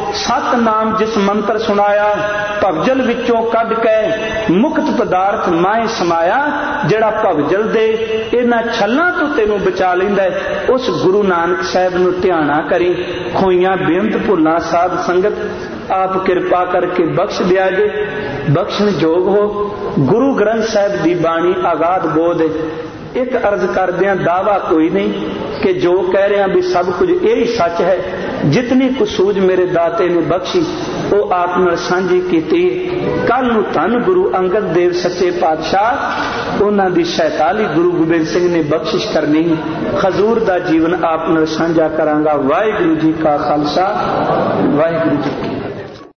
सतनाम जिस मंत्र सुनाया भवजल विचों कढ के मुक्त पदार्थ माए समाया। जेड़ा भवजल दे इन्हां छल्लां तो तेनों बचा लैंदा है उस गुरु नानक साहब नूं ध्याना करी। खोईयां बेअंत भुल्लां साध संगत आप किरपा करके बख्श दिया जे। बख्शण जोग हो गुरु ग्रंथ साहब दी बाणी आगाध बोध है। एक अर्ज करदियां दावा कोई नहीं कि जो कह रहे हैं भी सब कुछ यही सच है। जितनी कुछ सूझ मेरे दाते ने बख्शी वो आप नाल सांझी कीती। कल नूं धन गुरु अंगद देव सच्चे पातशाह उन्हां दी 47 गुरु गोबिंद सिंह ने बख्शिश करनी। हजूर दा जीवन आप नाल सांझा करांगा। वाहिगुरू जी का खालसा वाहिगुरू जी की